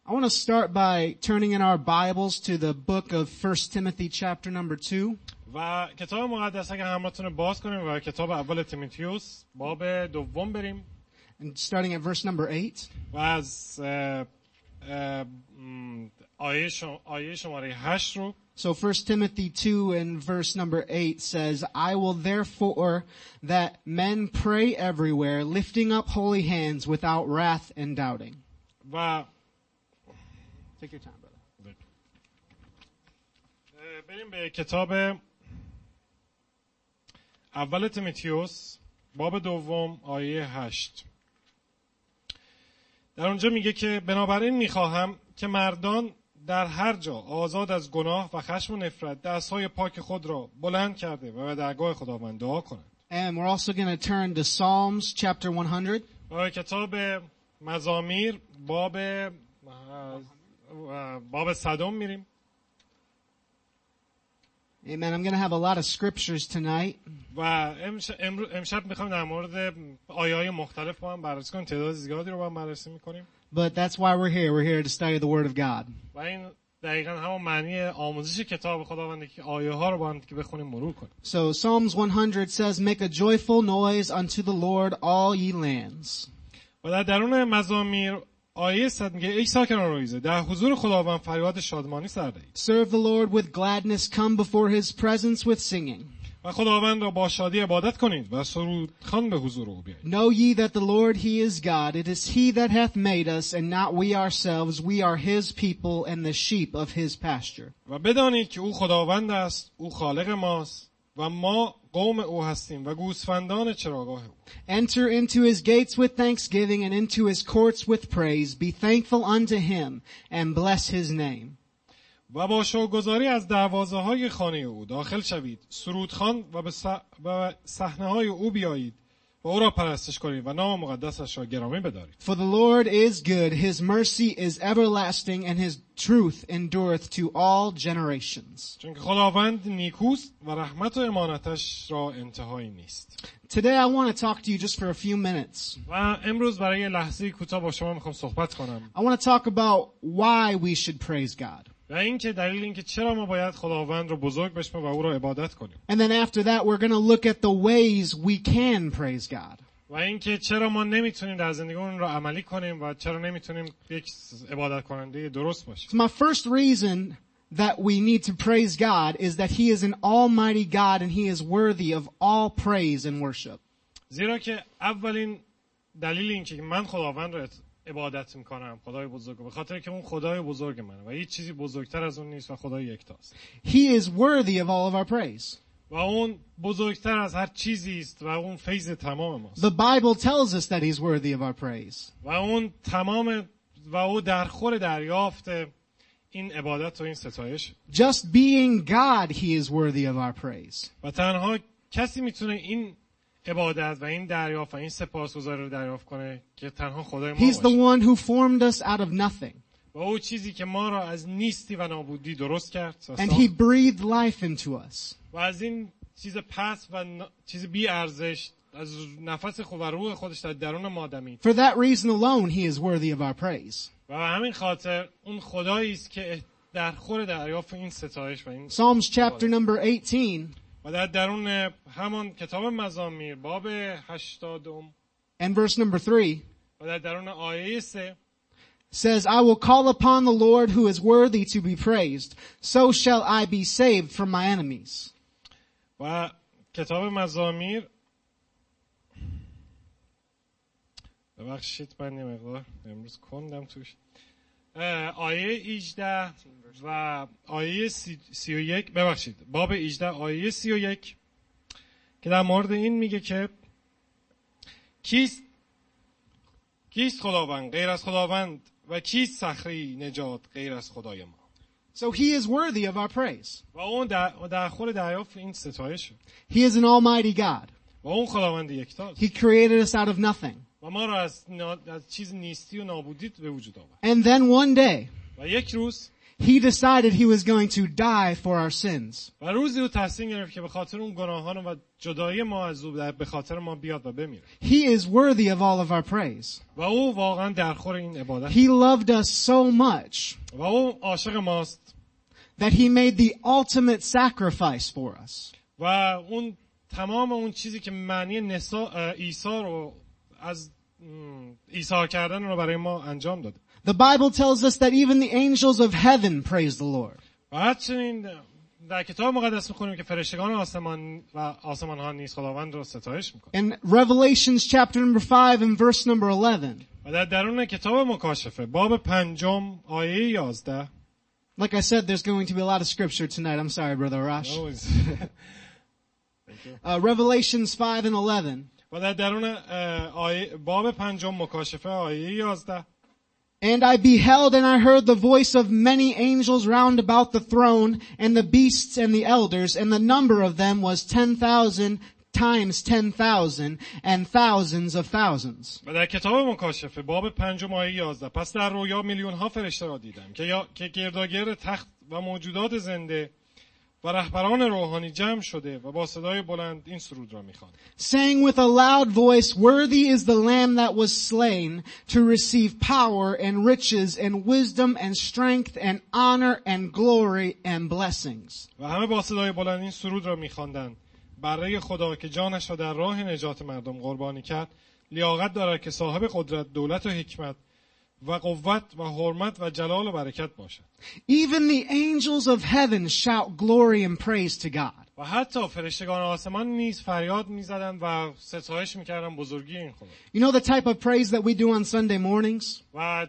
I want to start by turning in our Bibles to the book of 1 Timothy chapter number 2. و کتاب مقدس اگه همراهتون باز کنیم و کتاب اول تیموتائوس باب دوم بریم And starting at verse number 8. و از آیه شماره 8 رو. So 1 Timothy 2 and verse number 8 says, I will therefore that men pray everywhere, lifting up holy hands without wrath and doubting. و Take your time, brother. بریم به کتاب اول تیموتائوس باب دوم آیه 8. در اونجا میگه که بنابراین میخواهم که مردان در هر جا آزاد از گناه و خشم و نفرت دستهای پاک خود را بلند کرده و به درگاه خداوند دعا کنند. And we're also going to turn to Psalms chapter 100. و کتاب مزامیر باب 100 میریم. Amen. I'm going to have a lot of scriptures tonight. و امشب میخوایم در مورد آیه‌های مختلف با هم بررسی کنیم. تعداد زیادی رو با هم بررسی میکنیم. But that's why we're here. We're here to study the Word of God. و این دقیقاً همون معنی آموزش کتاب خداونده که آیه ها رو با هم که بخونیم مرور کنیم. So Psalms 100 says, Make a joyful noise unto the Lord, all ye lands. و در درون مزامیر آیه 100 میگه ای ساکنان رویزه در حضور خداوند فریاد شادمانی سر دهید. Serve the Lord with gladness, come before his presence with singing. و خداوند را با شادی عبادت کنید و سرود خوان به حضور او بیایید. Know ye that the Lord he is God, it is he that hath made us and not we ourselves, we are his people and the sheep of his pasture. و بدانید که او خداوند است، او خالق ماست و ما قوم او هستیم و گوسفندان چراگاه او. Enter into his gates with thanksgiving and into his courts with praise. Be thankful unto him and bless his name. و با شکرگزاری از دروازه‌های خانه او داخل شوید، سرودخوان و صحنه‌های او بیایید و او را پرستش کنید و نام مقدسش را گرامی بدارید. For the Lord is good, his mercy is everlasting, and his truth endureth to all generations. چون که خداوند نیکوست و رحمت و امانتش را انتهایی نیست. Today I want to talk to you just for a few minutes. و امروز برای لحظه کوتاه با شما میخوام صحبت کنم. I want to talk about why we should praise God. و اینکه دلیل اینکه چرا ما باید خداوند رو بزرگ بشماریم و او را عبادت کنیم. And then after that we're going to look at the ways we can praise God. و اینکه چرا ما نمیتونیم در زندگیمون رو عملی کنیم و چرا نمیتونیم یک عبادت کننده درست باشیم. So my first reason that we need to praise God is that he is an almighty God and he is worthy of all praise and worship. زیرا که اولین دلیل این که من خداوند رو عبادت میکنم، خدای بزرگ، به خاطر که اون خدای بزرگ منه و هیچ چیزی بزرگتر از اون نیست و خدای یکتاست. He is worthy of all of our praise. و اون بزرگتر از هر چیزی است و اون فیض تمام ماست. The Bible tells us that he's worthy of our praise. و اون تمام و او در خور دریافت این عبادت و این ستایش. Just being God, he is worthy of our praise. و تنها کسی میتونه این عبادت و این دریافت و این سپاسگزاری رو دریافت کنه که تنها خدای ما He's the باشه. one who formed us out of nothing. و او چیزی که ما را از نیستی و نابودی درست کرد و And ساخت. he breathed life into us. و از این چیز پس و چیز بی ارزش از نفس خود و روح خودش در درون ما دمید. For that reason alone, he is worthy of our praise. و همین خاطر اون خدایی است که در خور دریافت این ستایش و این Psalms chapter number 18 و در درون همان کتاب مزامیر باب 80 and verse number 3 و در درون آیه 3 says, I will call upon the Lord who is worthy to be praised. So shall I be saved from my enemies. و کتاب مزامیر ببخشید من یه مقدار امروز کندم توش. آیه 18 و آیه 31 ببخشید باب 18 آیه 31 که در مورد این میگه که کیست خداوند غیر از خداوند و کیست صخره نجات غیر از خدای ما. So he is worthy of our praise. و اون در خور دریافت این ستایش. He is an almighty God. و اون خداوند یکتاست. He created us out of nothing. و ما را از چیز نیستی و نابودی به وجود آورد. And then one day, و یک روز He decided he was going to die for our sins. و روزی او تصمیم گرفت که به خاطر اون گناهان و جدایی ما از او به خاطر ما بیاد و بمیره. He is worthy of all of our praise. و او واقعا درخور این عبادت. He loved us so much و او عاشق ماست that he made the ultimate sacrifice for us. و اون تمام اون چیزی که معنی عیسی رو از عیسی کردن رو برای ما انجام داده. The Bible tells us that even the angels of heaven praise the Lord. و همچنین در کتاب مقدس می‌خونیم که فرشتگان آسمان ها نیز خداوند رو ستایش می‌کنند. In Revelations chapter number 5 and verse number 11. و در درون کتاب مکاشفه باب 5 آیه 11. Like I said, there's going to be a lot of scripture tonight. I'm sorry, Brother Arash. Revelations 5 and 11. و در درون باب 5 مکاشفه آیه 11. And I beheld and I heard the voice of many angels round about the throne and the beasts and the elders, and the number of them was 10,000 times 10,000 and thousands of thousands. و در کتاب مکاشفه باب 5 آیه 11 پس در رویا میلیون ها فرشته را دیدم که گرداگرد تخت و موجودات زنده و رهبران روحانی جمع شده و با صدای بلند این سرود را می‌خواند. Saying with a loud voice, worthy is the lamb that was slain to receive power and riches and wisdom and strength and honor and glory and blessings. و همه با صدای بلند این سرود را می‌خواندند. برای خدا که جانش را در راه نجات مردم قربانی کرد، لیاقت دارد که صاحب قدرت، دولت و حکمت و قوت و حرمت و جلال و برکت باشد. Even the angels of heaven shout glory and praise to God. و حتی فرشتگان آسمان نیز فریاد می‌زدند و ستایش می‌کردند بزرگی این خدا. You know the type of praise that we do on Sunday mornings? و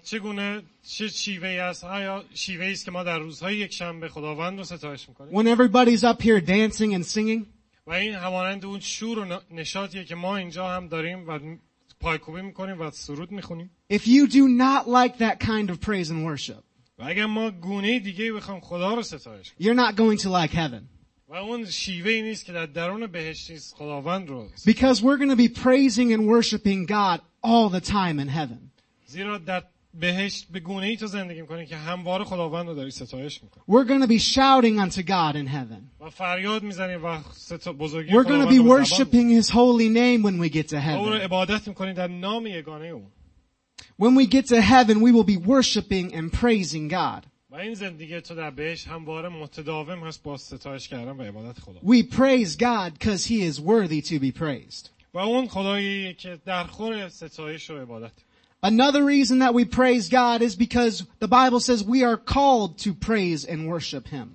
چه شیوهی است؟ آیا شیوهی است که ما در روزهای یکشنبه خداوند رو ستایش می‌کنیم؟ When everybody's up here dancing and singing? و این همانند اون شور و نشاطیه که ما اینجا هم داریم و پایکوبی می‌کنیم و سرود می‌خونیم. If you do not like that kind of praise and worship, و اگر ما گونه دیگه بخوام خدا رو ستایش کنیم، you're not going to like heaven. و اون شیوهی نیست که در درون بهشت نیست خداوند رو. Because we're going to be praising and worshiping God all the time in heaven. زیرا در بهشت به گونه‌ای تو زندگی می‌کنی که همواره خداوند رو داری ستایش می‌کنی. We're going to be shouting unto God in heaven. و فریاد می‌زنی و بزرگی We're going خداوند to be رو worshiping His holy name when we get to او رو heaven. عبادت می‌کنی در نام یگانه او. When we get to heaven, we will be worshiping and praising God. و این زندگی تو در بهشت همواره متداوم هست با ستایش کردن و عبادت خدا. We praise God because He is worthy to be praised. و اون خدایی که درخور ستایش و عبادت. Another reason that we praise God is because the Bible says we are called to praise and worship Him.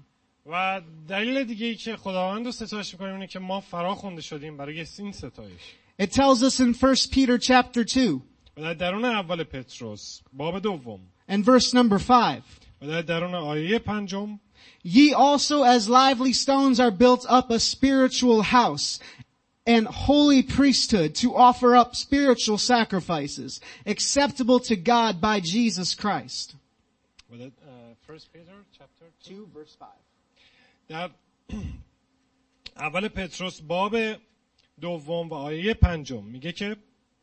و دلیل دیگه ای که خداوند رو ستایش می‌کنیم اینه که ما فرا خوانده شدیم برای این ستایش. It tells us in 1 Peter chapter 2 و در درون اول پتروس باب 2 and verse number 5. و در درون آیه 5 Ye also as lively stones are built up a spiritual house and holy priesthood to offer up spiritual sacrifices acceptable to God by Jesus Christ. و در 1 Peter chapter 2 verse 5. در اول پتروس باب 2 و آیه 5 میگه که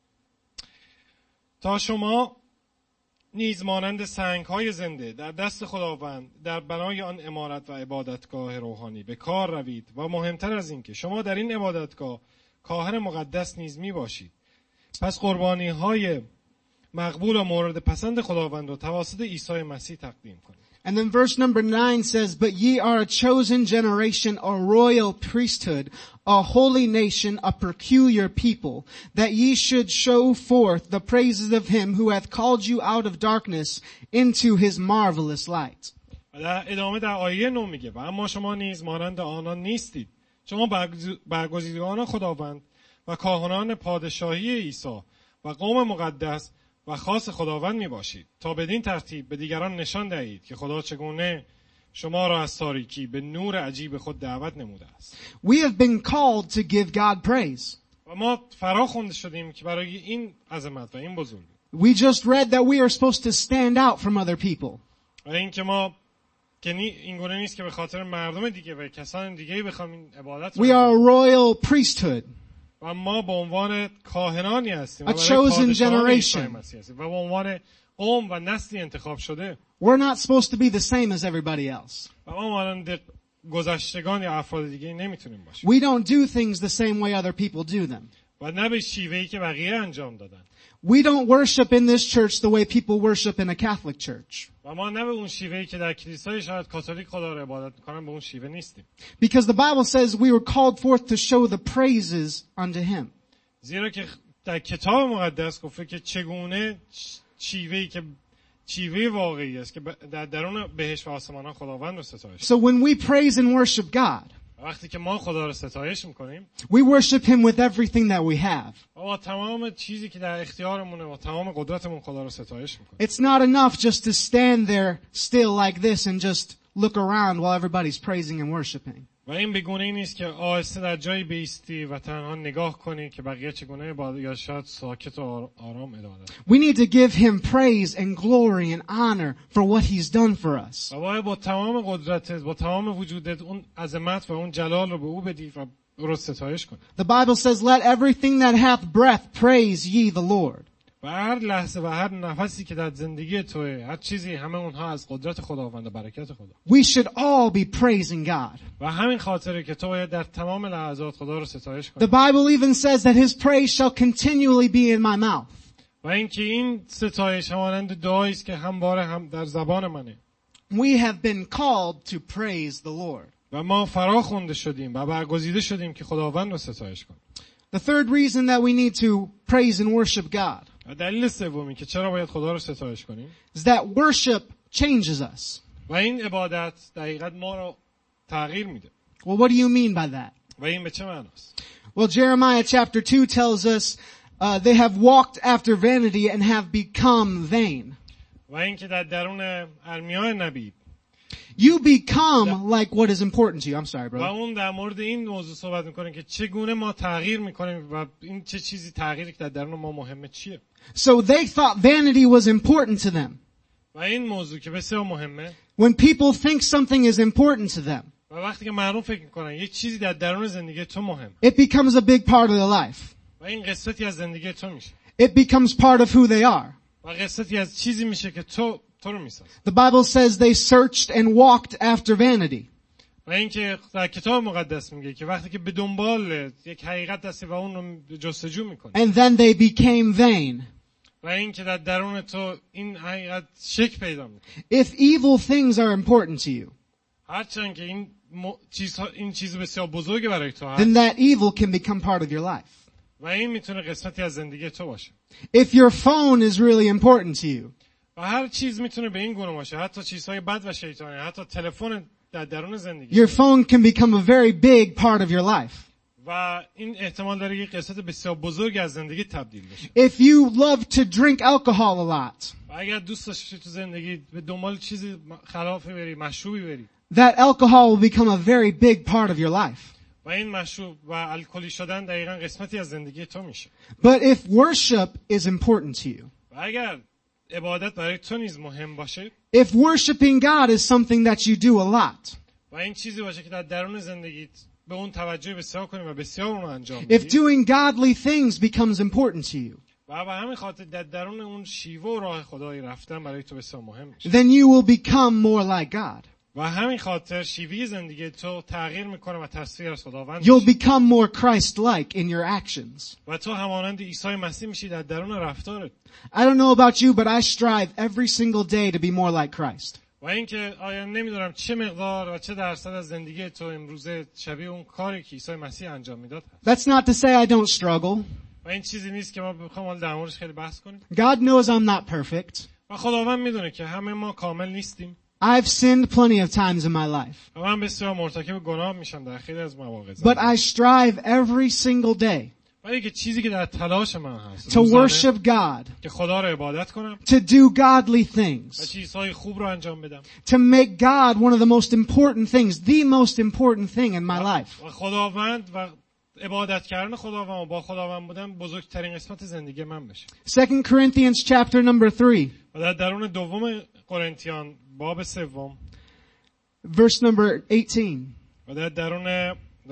تا شما نیز مانند سنگ‌های زنده در دست خداوند در بنای آن عمارت و عبادتگاه روحانی به کار روید و مهمتر از این که شما در این عبادتگاه کاهن مقدس نیز می باشید. پس قربانی‌های مقبول و مورد پسند خداوند را توسط عیسی مسیح تقدیم کنید. And then verse number 9 says, But ye are a chosen generation, a royal priesthood, a holy nation, a peculiar people, that ye should show forth the praises of him who hath called you out of darkness into his marvelous light. و در ادامه در آیه 9 میگه و اما شما نیز مانند آنان نیستید. شما برگزیدگان خداوند و کاهنان پادشاهی عیسی و قوم مقدس و خاص خداوند می باشید تا بدین ترتیب به دیگران نشان دهید که خدا چگونه شما را از تاریکی به نور عجیب خود دعوت نموده است. We have been called to give God praise. و ما فرا خوانده شدیم که برای این عظمت و این بزرگی. We just read that we are supposed to stand out from other people. و این که ما این گونه نیست که به خاطر مردم دیگه و کسان دیگه بخوام این عبادت We are a royal priesthood. و ما به عنوان کاهنانی هستیم A chosen generation. و به عنوان قوم و نسلی انتخاب شده. We're not supposed to be the same as everybody else. و ما مانند گذشتگان یا افراد دیگه نمیتونیم باشیم. We don't do things the same way other people do them. و نه به شیوهی که بقیه انجام دادن. We don't worship in this church the way people worship in a Catholic church. و ما نه به اون شیوهی که در کلیسای شاید کاتولیک خدا رو عبادت میکنن به اون شیوه نیستیم. Because the Bible says we were called forth to show the praises unto him. زیرا که در کتاب مقدس گفته که چگونه شیوه واقعی است که در درون بهشت و آسمان‌ها خداوند رو ستایش. So when we praise and worship God, وقتی که ما خدا رو ستایش میکنیم we worship him with everything that we have. با تمام چیزی که در اختیارمونه و تمام قدرتمون خدا رو ستایش میکنیم. It's not enough just to stand there still like this and just look around while everybody's praising and worshiping. و این بگونه نیست که آهسته در جایی بیستی و تنها نگاه کنی که بقیه چگونه یا شاید ساکت و آرام ادامه بدن. We need to give him praise and glory and honor for what he's done for us. و باید با تمام قدرتت با تمام وجودت اون عظمت و اون جلال رو به او بدی و او رو ستایش کنی. The Bible says, let everything that hath breath praise ye the Lord. و هر لحظه و هر نفسی که در زندگی توه، هر چیزی، همه اونها از قدرت خداوند و برکت خدا. We should all be praising God. و همین خاطره که تو باید در تمام لحظات خدا رو ستایش کنی. The Bible even says that his praise shall continually be in my mouth. و اینکه این ستایش همانند دعایی است که همواره هم در زبان منه. We have been called to praise the Lord. و ما فرا خوانده شدیم و برگزیده شدیم که خداوند رو ستایش کنیم. The third reason that we need to praise and worship God و دلیل سومی که چرا باید خدا رو ستایش کنیم is that worship changes us. و این عبادت دقیقاً ما رو تغییر میده. Well, what do you mean by that? و این به چه معناست؟ Well, Jeremiah chapter 2 tells us they have walked after vanity and have become vain. و اینکه در درون ارمیا نبی You become like what is important to you. I'm sorry, و brother. اون در مورد این موضوع صحبت میکنه که چگونه ما تغییر میکنیم و این چه چیزی تغییری که در درون ما مهمه چیه. So they thought vanity was important to them. و این موضوع که بسیار مهمه When people think something is important to them, و وقتی که مردم فکر میکنن یک چیزی در درون زندگی تو مهم it becomes a big part of their life. و این قسمتی از زندگی تو میشه It becomes part of who they are. و قسمتی از چیزی میشه که تو رو میسازه. The Bible says they searched and walked after vanity. و اینکه در کتاب مقدس میگه که وقتی که به دنبال یک حقیقت هستی و اون رو جستجو میکنی And then they became vain. و اینکه در درون تو این حقیقت شک پیدا میکنه. If evil things are important to you, هرچند که این چیز بسیار بزرگی برای تو then هست that evil can become part of your life. و این میتونه قسمتی از زندگی تو باشه. If your phone is really important to you, و هر چیز میتونه به این گونه باشه، حتی چیزهای بد و شیطانی، حتی تلفن در درون زندگی your phone can become a very big part of your life. و این احتمال داره یک قسمت بسیار بزرگی از زندگی تبدیل بشه. If you love to drink alcohol a lot, و اگر دوست داشتی تو زندگی به دنبال چیزی خلافی بری، مشروبی بری، that alcohol will become a very big part of your life. و این مشروب و الکلی شدن دقیقاً قسمتی از زندگی تو میشه. But if worship is important to you, و اگر عبادت برای تو نیز مهم باشه if worshiping God is something that you do a lot, و این چیزی باشه که در درون زندگیت به اون توجه بسیار کنی و بسیار اون رو انجام if بدی doing godly things becomes important to you, و به همین خاطر در درون اون شیوه و راه خدایی رفتن برای تو بسیار مهم میشه then you will become more like God. و همین خاطر شیوه زندگی تو تغییر میکنه و تصویر از خداوند You'll میشه become more Christ-like in your actions. و تو همانند عیسی مسیح میشی در درون رفتارت. I don't know about you, but I strive every single day to be more like Christ. و اینکه آیا نمیدونم چه مقدار و چه درصد از زندگی تو امروزه شبیه اون کاری که عیسی مسیح انجام میداد هست. That's not to say I don't struggle. و این چیزی نیست که ما بخوام در موردش خیلی بحث کنیم. God knows I'm not perfect. و خداوند میدونه که همه ما کامل نیستیم. I've sinned plenty of times in my life. و من بسیار مرتکب گناه میشم در خیلی از مواقع. But I strive every single day ولی که چیزی که در تلاش من هست to worship God, که خدا رو عبادت کنم to do godly و things, چیزهای خوب رو انجام بدم to make God one of the most important things, the most important thing in my life. و خداوند و عبادت کردن خداوند و با خداوند بودن بزرگترین قسمت زندگی من بشه. 2 Corinthians chapter number 3, و در درون دوم قرنتیان باب سوم verse number 18. و در درون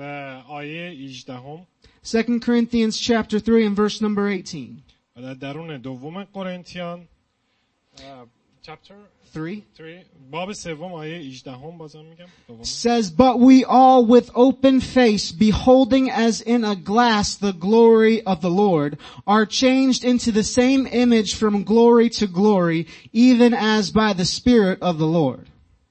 آیه 18 2 Corinthians chapter 3 and verse number 18. و در درون دوم قرنتیان chapter 3 3 باب 3 آیه 18 بازم میگم دوم. says, "But we all with open face, beholding as in a glass the glory of the Lord, are changed into the same image from glory to glory, even as by the Spirit of the Lord."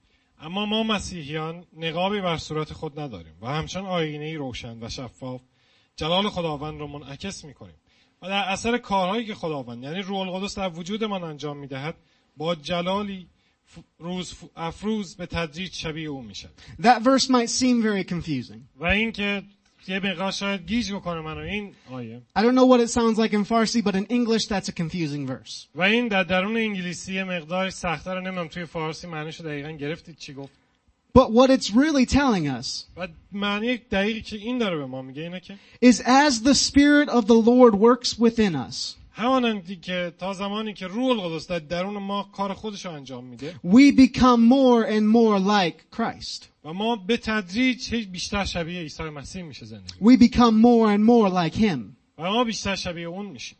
اما ما مسیحیان نقابی بر صورت خود نداریم و همچون آینه‌ای روشن و شفاف جلال خداوند را منعکس می‌کنیم و در اثر کارهایی که خداوند یعنی روح القدس در وجودمان انجام می‌دهد با جلالی روز افروز به تدریج شبیه او می‌شد. That verse might seem very confusing. و این که یه مقدار شاید گیج بکنه منو این آیه. I don't know what it sounds like in Farsi, but in English that's a confusing verse. و این در درون انگلیسی مقدار سخت‌تر نمیدونم توی فارسی معنیشو دقیقاً گرفتید چی گفت. But what it's really telling us و معنی دقیقی که این داره به ما میگه اینه که is as the Spirit of the Lord works within us, همانندی که تا زمانی که روح القدس در درون ما کار خودش رو انجام میده we become more and more like Christ. و ما به تدریج بیشتر شبیه عیسی مسیح میشه زندگی We become more and more like Him. و ما بیشتر شبیه اون میشیم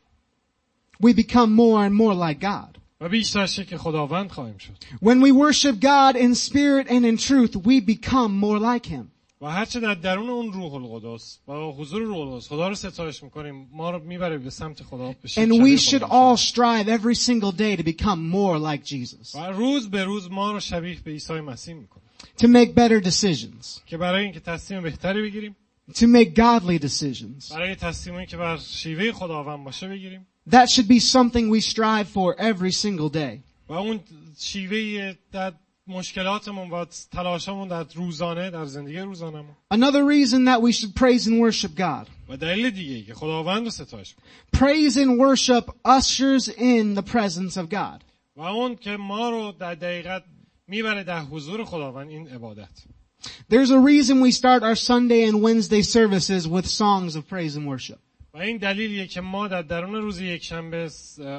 We become more and more like God. و بیشتر شکل خداوند خواهیم شد. When we worship God in spirit and in truth, we become more like Him. و هرچه در درون اون روح القدس و حضور روح القدس خدا رو ستایش میکنیم ما رو میبره به سمت خدا بشیم. And we should all strive every single day to become more like Jesus. و روز به روز ما رو شبیه به عیسی مسیح میکنه. To make better decisions. که برای اینکه تصمیم بهتری بگیریم. To make godly decisions. برای تصمیمی که بر شیوه خداوند باشه بگیریم. That should be something we strive for every single day. و اون شیوه در مشکلاتمون و تلاشمون در روزانه در زندگی روزانمون. Another reason that we should praise and worship God. و دلیل دیگه که خداوند رو ستایش کنیم. Praise and worship ushers in the presence of God. و اون که ما رو در دقیقت میبره در حضور خداوند این عبادت. There's a reason we start our Sunday and Wednesday services with songs of praise and worship. و این دلیلیه که ما در درون روز یکشنبه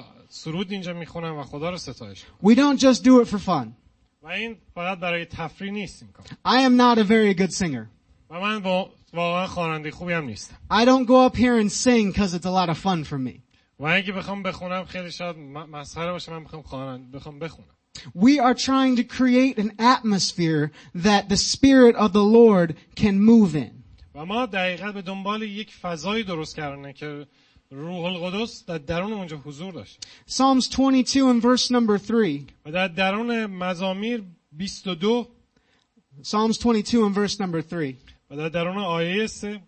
سرود اینجا میخونم و خدا رو ستایش We کنیم. don't just do it for fun. و این فقط برای تفریح نیست این کار. I am not a very good singer. و من واقعا خواننده خوبی هم نیستم. I don't go up here and sing because it's a lot of fun for me. و اگه بخوام بخونم خیلی شاید مسخره باشه من بخوام بخونم. We are trying to create an atmosphere that the Spirit of the Lord can move in. و ما دقیقاً به دنبال یک فضایی درست کردن که روح القدس در درون اونجا حضور داشت. Psalms 22 and verse number 3. و در درون مزامیر 22 Psalms 22 and verse number 3. و در درون آیه 3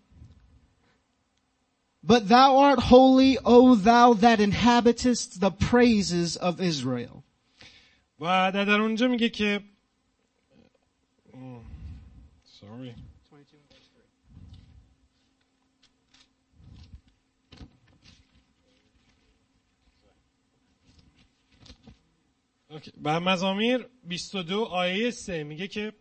But thou art holy, O thou that inhabitest the praises of Israel. و در اونجا میگه که sorry و مزامیر 22 آیه 3 میگه که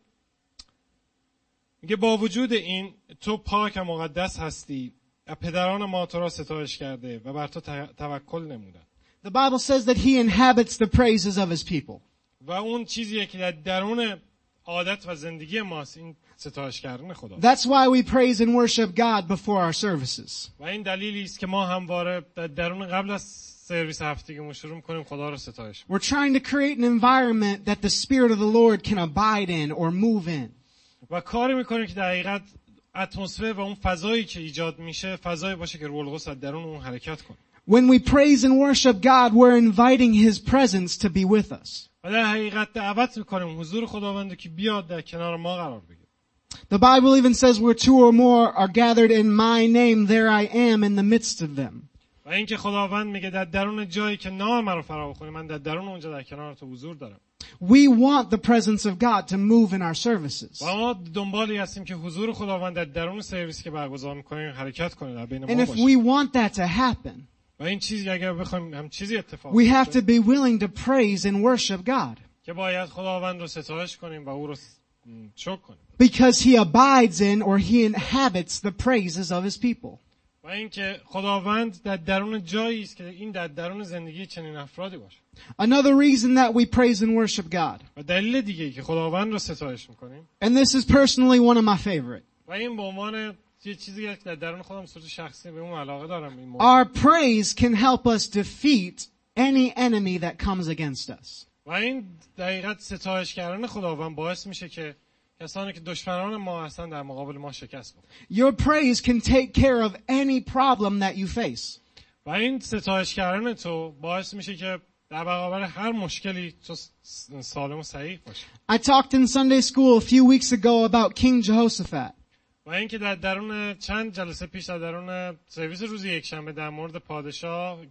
با وجود این تو پاک و مقدس هستی و پدران ما تو را ستایش کرده و بر تو توکل نمودند. The Bible says that he inhabits the praises of his people. و اون چیزیه که در درون عادت و زندگی ماست این ستایش کردن خدا. That's why we praise and worship God before our services. و این دلیلی است که ما همواره در درون قبل از سرویس هفتگیمون شروع می‌کنیم خدا رو ستایش. We're trying to create an environment that the Spirit of the Lord can abide in or move in. و کاری می‌کنیم که در حقیقت اتمسفر و اون فضایی که ایجاد میشه فضایی باشه که روح القدس در درون اون حرکت کنه. When we praise and worship God, we're inviting His presence to be with us. و در حقیقت دعوت می‌کنیم حضور خداوند که بیاد در کنار ما قرار بگیره. The Bible even says where two or more are gathered in my name, there I am in the midst of them. و اینکه خداوند میگه در درون جایی که نام من رو فرا بخونی من در درون اونجا در کنار تو حضور دارم. We want the presence of God to move in our services. و ما دنبالی هستیم که حضور خداوند در درون سرویسی که برگزار می‌کنیم حرکت کنه در بین And ما if باشه. we want that to happen, و این چیزی اگر بخوایم هم چیزی اتفاق we have بیفته to be willing to praise and worship God. که باید خداوند رو ستایش کنیم و او رو شکر کنیم. Because He abides in or He inhabits the praises of His people. و اینکه خداوند در درون جایی است که این در درون زندگی چنین افرادی باشه. Another reason that we praise and worship God. و دلیل دیگه که خداوند رو ستایش می‌کنیم. And this is personally one of my favorite. و این به عنوان یه چیزی که در درون خودم صورت شخصی به اون علاقه دارم این Our praise can help us defeat any enemy that comes against us. و این دقیقاً ستایش کردن خداوند باعث میشه که کسانی که دشمنان ما هستن در مقابل ما شکست بخورن. Your praise can take care of any problem that you face. و این ستایش کردن تو باعث میشه که در برابر هر مشکلی تو سالم و صحیح باشی. I talked in Sunday school a few weeks ago about King Jehoshaphat. و اینکه در درون چند جلسه پیش در درون سرویس روز یکشنبه در مورد پادشاه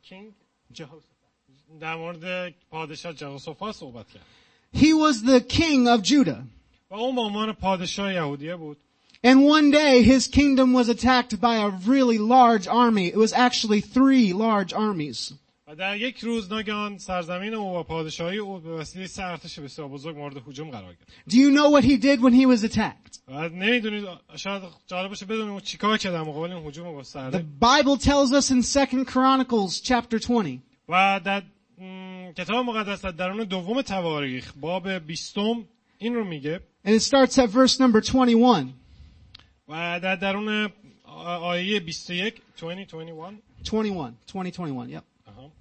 در مورد پادشاه جهوشافات صحبت کرد. He was the king of Judah. و اون به عنوان پادشاه یهودیه بود. And one day his kingdom was attacked by a really large army. It was actually 3 large armies. و در یک روز ناگهان سرزمین او و پادشاهی او به وسیله 3 ارتش بسیار بزرگ مورد هجوم قرار گرفت. Do you know what he did when he was attacked? و نمیدونید، شاید جالب باشه بدونید اون چیکار کرد در مقابل این هجوم The گسترده. Bible tells us in 2 Chronicles chapter 20. و در کتاب مقدس در درون دوم تواریخ باب 20 این رو میگه. And it starts at verse number 21. و در درون آیه 21 21, yep.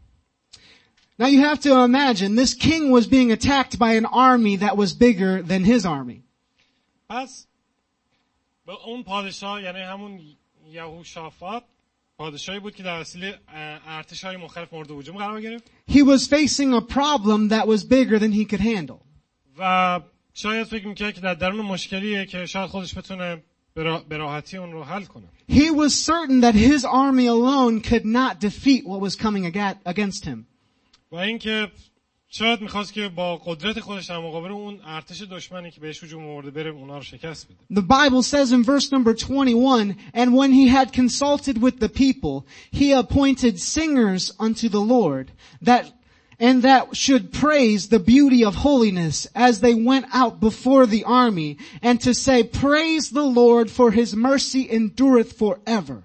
Now you have to imagine this king was being attacked by an army that was bigger than his army. پس به اون پادشاه یعنی همون یهوشافات پادشاهی بود که در وسیله ارتش‌های مختلف مورد هجوم قرار گرفت. He was facing a problem that was bigger than he could handle. و شاید فکر می‌کرد که در درون مشکلیه که شاید خودش بتونه به راحتی اون رو حل کنه. He was certain that his army alone could not defeat what was coming against him. و اینکه شاید می‌خواست که با قدرت خودش در مقابل اون ارتش دشمنی که بهش هجوم آورده بره اونا رو شکست بده. The Bible says in verse number 21, and when he had consulted with the people, he appointed singers unto the Lord, that should praise the beauty of holiness as they went out before the army, and to say, praise the Lord, for his mercy endureth forever.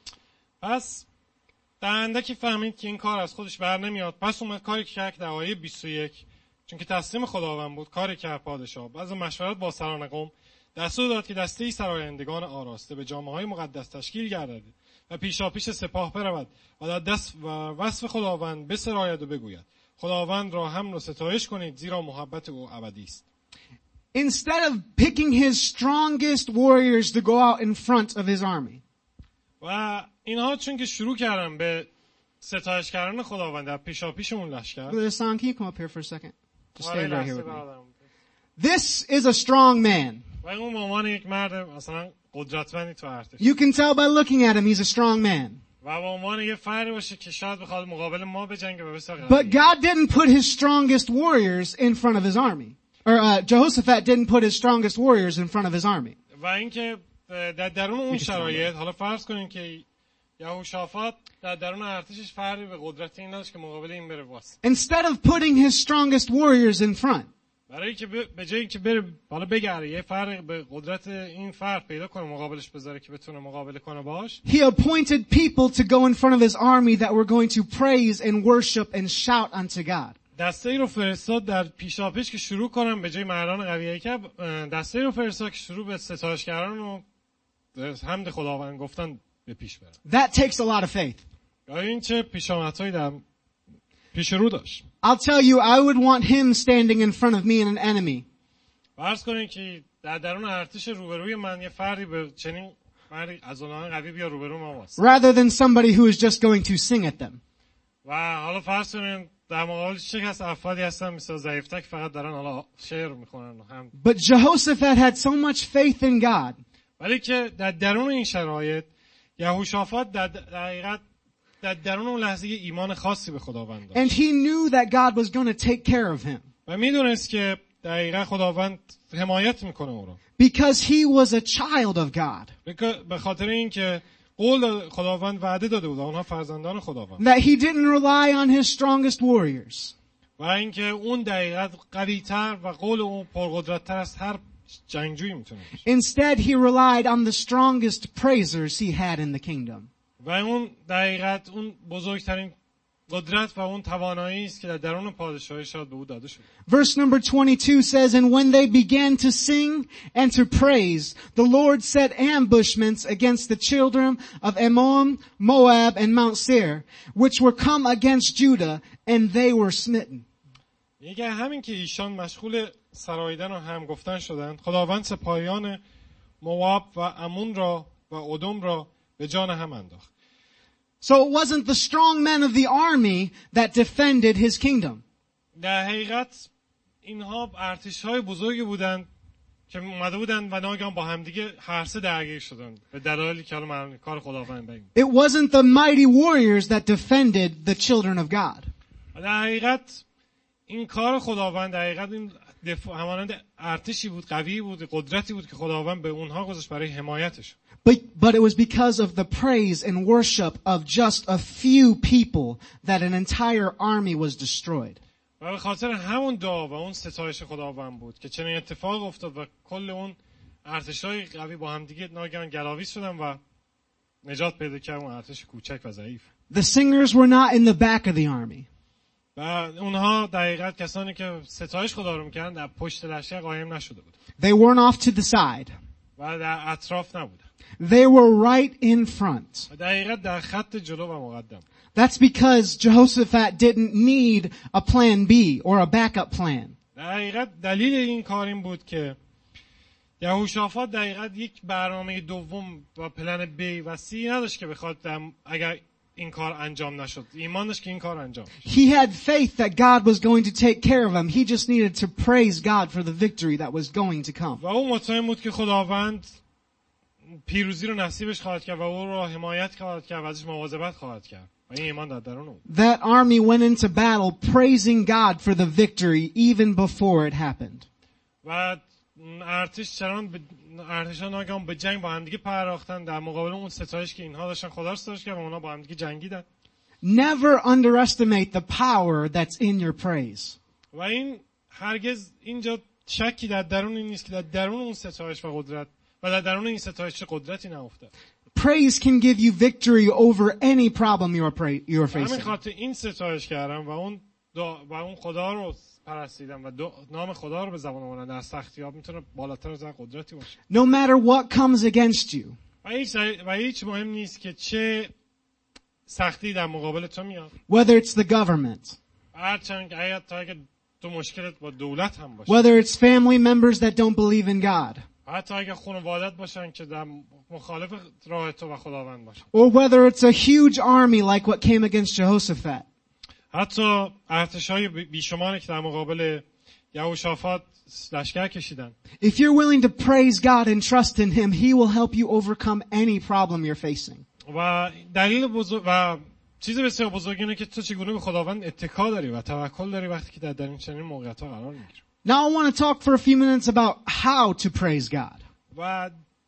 پس در اندکی فهمید که این کار از خودش بر نمیاد. پس اومد کاری کرد در آیه 21 چون که تسلیم خداوند بود کاری کرد پادشاه. بعد مشورت با سران قوم دستور داد که دسته سرایندگان آراسته به جامه‌های مقدس تشکیل گردد و پیشاپیش سپاه برود و در دست و وصف خداوند بسراید و بگوید خداوند را حمد و ستایش کنید زیرا محبت او ابدی است. Instead of picking his strongest warriors to go out in front of his army. و اینها چون که شروع کردن به ستایش کردن خداوند در پیشاپیش اون لشکر. Brother Hassan, can you come up here for a second? Just stand right here with me. This is a strong man. و اون به عنوان یک مرد مثلا قدرتمندی تو ارتش. You can tell by looking at him he's a strong man. و به عنوان یک فردی باشه که شاید بخواد مقابل ما بجنگه و بسیار. But God didn't put his strongest warriors in front of his army. Or Jehoshaphat didn't put his strongest warriors in front of his army. و اینکه در درون اون شرایط حالا فرض کنیم که یهوشافات در درون ارتشش فردی به قدرت این نداشت که مقابل این بره واسه. Instead of putting his strongest warriors in front. برای اینکه به جای اینکه بره بالا بگره یه فرد به قدرت این فرد پیدا کنه مقابلش بذاره که بتونه مقابله کنه باش. He appointed people to go in front of his army that were going to praise and worship and shout unto God. دسته ای رو فرستاد در پیشاپیش که شروع کنن به جای مردان قویه که دسته ای رو فرستاد که شروع به ستایش کردن و حمد خداوند گفتن به پیش برن. That takes a lot of faith. این چه پیشامدهایی در پیش رو داشت. I'll tell you, I would want him standing in front of me and an enemy. فرض کنین که در درون ارتش روبروی من یه فردی به چنین مردی عضلان قوی بیا روبرو ما واسه. Rather than somebody who is just going to sing at them. و حالا فرض کنین در مقابل چه کس افرادی هستن مثل ضعیفتک فقط دارن حالا شعر میخونن و هم. But Jehoshaphat had so much faith in God. ولی که در درون این شرایط یهوشافات در درون اون لحظه ایمان خاصی به خداوند داشت. And he knew that God was going to take care of him. و میدونست که دقیقاً خداوند حمایت میکنه او رو. Because he was a child of God. به خاطر اینکه قول خداوند وعده داده بود اونها فرزندان خداوند. That he didn't rely on his strongest warriors. و اینکه اون دقیقاً قوی‌تر و قول اون پرقدرت‌تر از هر جنگجویی میتونه باشه. Instead he relied on the strongest praisers he had in the kingdom. و اون دقیقاً اون بزرگترین قدرت و اون توانایی است که در درون پادشاهی شاد به او داده شد. Verse number 22 says, and when they began to sing and to praise, the Lord set ambushments against the children of Ammon, Moab, and Mount Seir, which were come against Judah, and they were smitten. میگه همین که ایشان مشغول سراییدن و هم گفتن شدند، خداوند سپاهیان مواب و امون را و ادوم را به جان هم انداخت. So it wasn't the strong men of the army that defended his kingdom. در حقیقت اینها ارتش‌های بزرگی بودند که اومده بودند و ناگهان با همدیگه هر سه درگیر شدند به دلایلی که حالا کار خداوند بگیم. It wasn't the mighty warriors that defended the children of God. در حقیقت این کار خداوند در حقیقت این همانند ارتشی بود، قوی بود، قدرتی بود که خداوند به اونها گذاشت برای حمایتش. But it was because of the praise and worship of just a few people that an entire army was destroyed. و به خاطر همون دعا و اون ستایش خداوند بود که چنین اتفاق افتاد و کل اون ارتشای قوی با هم دیگه ناگهان گلاویز شدن و نجات پیدا کرد اون ارتش کوچک و ضعیف. The singers were not in the back of the army. و اونها در حقیقت کسانی که ستایش خدا رو میکردن در پشت لشکر قایم نشده بود. They weren't off to the side. و در اطراف نبودن. They were right in front. و در حقیقت در خط جلو و مقدم. That's because Jehoshaphat didn't need a plan B or a backup plan. در حقیقت دلیل این کار این بود که یهوشافات در حقیقت یک برنامه دوم و پلن B و C نداشت که بخواد اگر این کار انجام نشد. ایمان داشت که این کار انجام شد. He had faith that God was going to take care of him. He just needed to praise God for the victory that was going to come. و اون مطمئن بود که خداوند پیروزی رو نصیبش خواهد کرد و او رو حمایت خواهد کرد و ازش مواظبت خواهد کرد. و این ایمان در درون او. That army went into battle praising God for the victory even before it happened. و ارتشان ناگهان به جنگ با هم دیگه پرداختن در مقابل اون ستایش که اینها داشتن خدا رو ستایش کردن و اونا با هم دیگه جنگیدن. Never underestimate the power that's in your praise. و این هرگز اینجا شکی در درون این نیست که در درون اون ستایش و قدرت و در درون این ستایش چه قدرتی نهفته. Praise can give you victory over any problem you're همین facing. خاطر این ستایش کردم و اون خدا رو پرستیدم و نام خدا رو به زبان آوردن در سختی‌ها میتونه بالاتر از هر قدرتی باشه. No matter what comes against you. و هیچ مهم نیست که چه سختی در مقابل تو میاد. Whether it's the government. هرچند اگه تو مشکلت با دولت هم باشه. Whether it's family members that don't believe in God. حتی اگه خانوادت باشن که در مخالف راه تو و خداوند باشن. Or whether it's a huge army like what came against Jehoshaphat. حتی ارتش‌های بیشماری که در مقابل یهوشافات لشکر کشیدن. If you're willing to praise God and trust in Him, He will help you overcome any problem you're facing. و دلیل بزرگ و چیز بسیار بزرگ اینه که تو چگونه به خداوند اتکا داری و توکل داری وقتی که در این چنین موقعیت‌ها قرار میگیری. Now I want to talk for a few minutes about how to praise God. و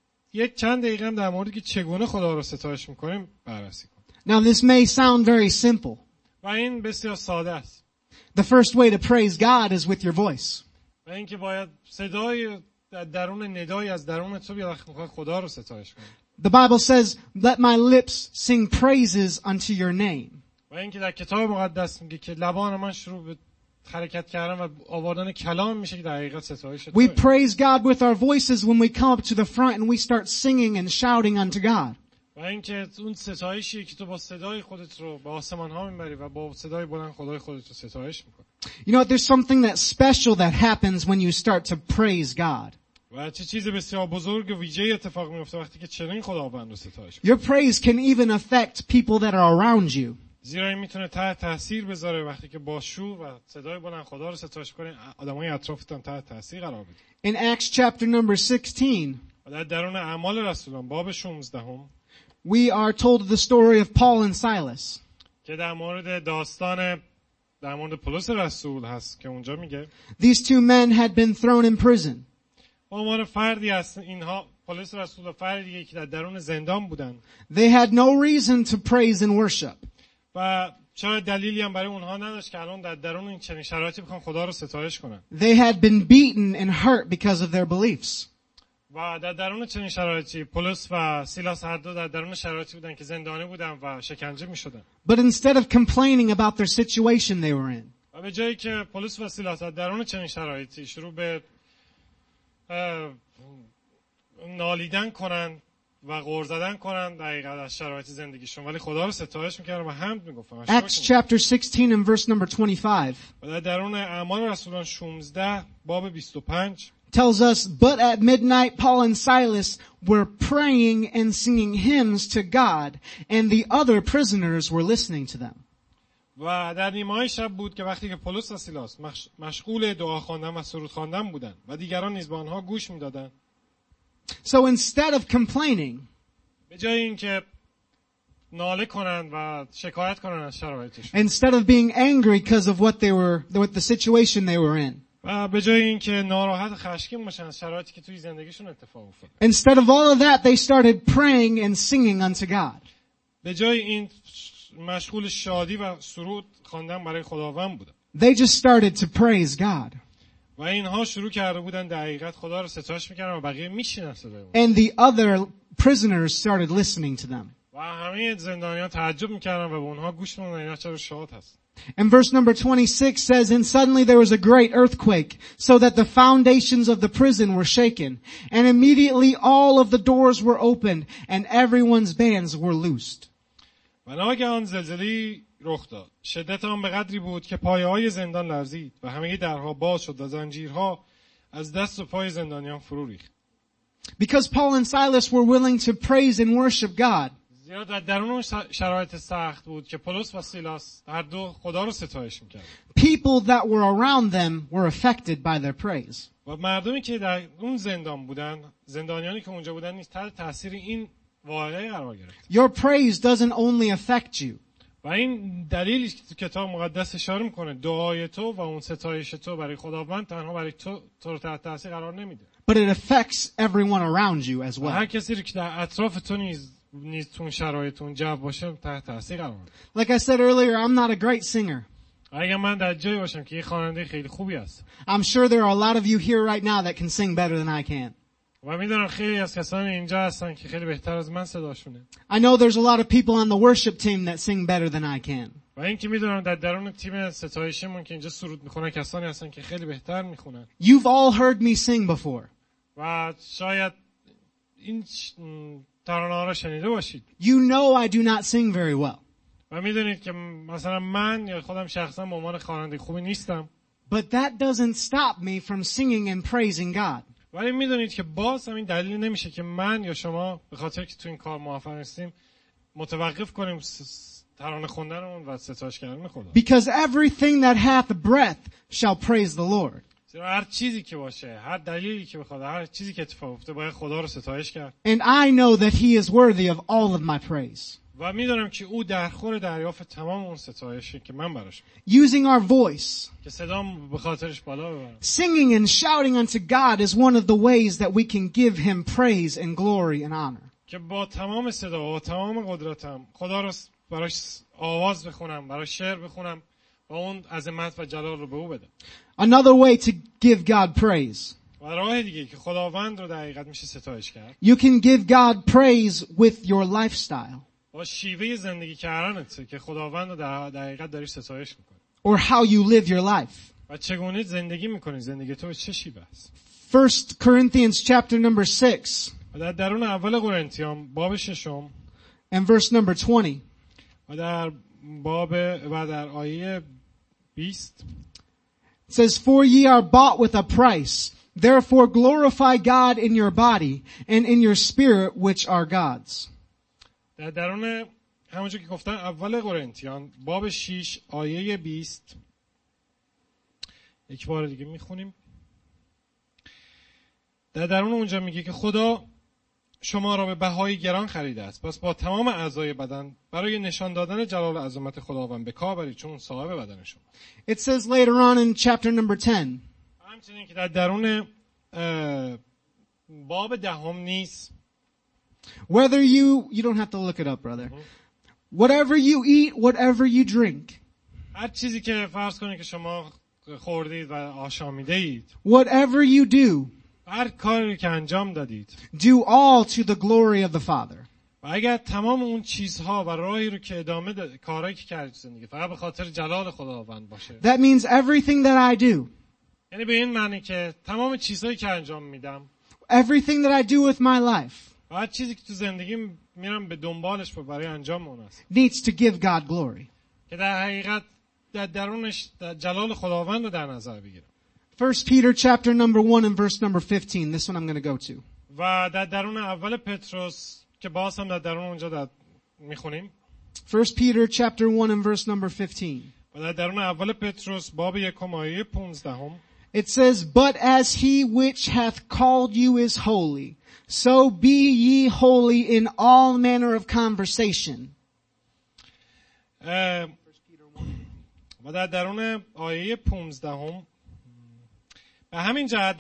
یک چند دقیقه هم در موردی که چگونه خدا رو ستایش می‌کنیم بررسی کنیم. Now this may sound very simple. و این بسیار ساده است. The first way to praise God is with your voice. و اینکه باید صدای درون ندایی از درون تو بیاد وقتی می‌خوای خدا رو ستایش کنی. The Bible says, "Let my lips sing praises unto your name." و اینکه در کتاب مقدس میگه که لبان من شروع به حرکت کردن و آوردن کلام میشه که در حقیقت ستایش We توئه. praise God with our voices when we come up to the front and we start singing and shouting unto God. و اینکه اون ستایشی که تو با صدای خودت رو به آسمان ها میبری و با صدای بلند خدای خودت رو ستایش میکنی. You know, there's something that's special that happens when you start to praise God. و چه چیز بسیار بزرگ و ویژه‌ای اتفاق میفته وقتی که چنین خداوند رو ستایش کنی. Your praise can even affect people that are around you. زیرا این میتونه تحت تاثیر بذاره وقتی که با شور و صدای بلند خدا رو ستایش کنی آدمای اطرافتت هم تحت تاثیر قرار بدی. In Acts chapter number 16, و در درون اعمال رسولان باب 16 we are told the story of Paul and Silas. که در مورد داستان در مورد پولس رسول هست که اونجا میگه These two men had been thrown in prison. با عنوان فردی هست اینها پولس رسول و فردی که در درون زندان بودن. They had no reason to praise and worship. و چرا دلیلی هم برای اونها نداشت که الان در درون این چنین شرایطی بخوان خدا رو ستایش کنن. They had been beaten and hurt because of their beliefs. و در درون چنین شرایطی پولس و سیلاس هر دو در درون شرایطی بودن که زندانی بودن و شکنجه می‌شدن. But instead of complaining about their situation they were in, و به جایی که پولس و سیلاس در درون چنین شرایطی شروع به نالیدن کنن و غر زدن کنن دقیقاً از شرایط زندگیشون، ولی خدا رو ستایش میکردن و حمد میگفتن. Acts chapter 16 and verse number 25 و در درون اعمال رسولان 16 باب 25 tells us, but at midnight Paul and Silas were praying and singing hymns to God, and the other prisoners were listening to them. و در نیمه‌های شب بود که وقتی که پولس و سیلاس مشغول دعا خواندن و سرود خواندن بودند و دیگران نیز به آنها گوش میدادند. So instead of complaining, به جای اینکه ناله کنند و شکایت کنند از شرایطشون، instead of being angry because of what the situation they were in, و به جای اینکه ناراحت و خشمگین باشن از شرایطی که توی زندگیشون اتفاق افتاد، instead of all of that, they started praying and singing unto God. به جای این مشغول شادی و سرود خواندن برای خداوند بودن. They just started to praise God. و اینها شروع کرده بودن در حقیقت خدا رو ستایش میکردن و بقیه میشنیدن صدای اون. And the other prisoners started listening to them. و همه زندانیان تعجب میکردن و به اونها گوش میدادن اینا چرا شاد هست. And verse number 26 says, and suddenly there was a great earthquake, so that the foundations of the prison were shaken. And immediately all of the doors were opened, and everyone's bands were loosed. و ناگهان زلزله‌ای رخ داد. شدت آن به قدری بود که پایه‌های زندان لرزید و همه درها باز شد و زنجیرها از دست و پای زندانیان فرو ریخت. Because Paul and Silas were willing to praise and worship God, زیرا در درون اون شرایط سخت بود که پولس و سیلاس هر دو خدا رو ستایش می‌کردند. people that were around them were affected by their praise. و مردمی که در اون زندان بودن، زندانیانی که اونجا بودن نیز تحت تاثیر این واقعه قرار گرفت. Your praise doesn't only affect you, و این دلیلی که تو کتاب مقدس اشاره میکنه دعای تو و اون ستایش تو برای خداوند تنها برای تو رو تحت تاثیر قرار نمیده، but it affects everyone around you as و هر well. کسی رو که در اطراف تو نیز تو شرایط اون جو باشه تحت تاثیر قرار میده. Like I said earlier, I'm not a great singer. اگه من در جایی باشم که یه خواننده خیلی خوبی هست، I'm sure there are a lot of you here right now that can sing better than I can. و میدونم خیلی از کسانی اینجا هستن که خیلی بهتر از من صداشونه. I know there's a lot of people on the worship team that sing better than I can. و این که میدونم در درون تیم ستایشمون که اینجا سرود میخونن کسانی هستن که خیلی بهتر میخونن. You've all heard me sing before. و شاید این ترانه‌ها رو شنیده باشید. You know I do not sing very well. و میدونید که مثلا من یا خودم شخصا به عنوان خواننده خوبی نیستم. But that doesn't stop me from singing and praising God. ولی میدونید که باز هم این دلیل نمیشه که من یا شما به خاطر که تو این کار موفق هستیم متوقف کنیم ترانه خوندنمون و ستایش کردن خدا. Because everything that hath breath shall praise the Lord. زیرا هر چیزی که باشه، هر دلیلی که بخواد، هر چیزی که اتفاق افتاده باید خدا رو ستایش کرد. And I know that he is worthy of all of my praise. و میدونم که او درخور دریافت تمام اون ستایشی که من براش Using our voice, که صدام به خاطرش بالا ببرم. singing and shouting unto God is one of the ways that we can give him praise and glory and honor. که با تمام صدا و تمام قدرتم خدا رو براش آواز بخونم، براش شعر بخونم و اون عظمت و جلال رو به او بدم. Another way to give God praise. و راه دیگه که خداوند رو در حقیقت میشه ستایش کرد. You can give God praise with your lifestyle, با شیوه زندگی کردنت که خداوند رو در حقیقت داری ستایش میکنی. or how you live your life. و چگونه زندگی میکنی، زندگی تو به چه شیوه است. 1 Corinthians chapter number 6 و در درون اول قرنتیان باب 6 and verse number 20. و در آیه 20 It says, for ye are bought with a price. Therefore glorify God in your body and in your spirit, which are God's. در درون همونجور که گفتن اول قرنتیان باب 6 آیه 20 یک بار دیگه میخونیم. در درون اونجا میگه که خدا شما را به بهای گران خریده است، پس با تمام اعضای بدن برای نشان دادن جلال و عظمت خداوند به کار برید، چون صاحب بدن شما. It says later on in chapter number 10, همچنین که در درون باب 10 نیست، whether you don't have to look it up, brother. Whatever you eat, whatever you drink, هر چیزی که فرض کنید که شما خوردید و آشامیده اید، whatever you do, هر کاری که انجام دادید، do all to the glory of the Father. و اگر تمام اون چیزها و راهی رو که ادامه کارهایی که کردید زندگی فقط به خاطر جلال خداوند باشه، That means everything that I do, یعنی به این معنی که تمام چیزهایی که انجام میدم everything that I do with my life, و هر چیزی که تو زندگیم میرم به دنبالش برای انجام اون است needs to give God glory. که در حقیقت در درونش جلال خداوند رو در نظر بگیرم. 1 Peter chapter number 1 and verse number 15. This one I'm going to go to. و در درون اول پتروس که باز هم در درون اونجا میخونیم. 1 Peter chapter 1 and verse number 15. و در درون اول پتروس باب 1 آیه 15. It says, "But as he which hath called you is holy, so be ye holy in all manner of conversation." و در درون آیه 15 به همین جهت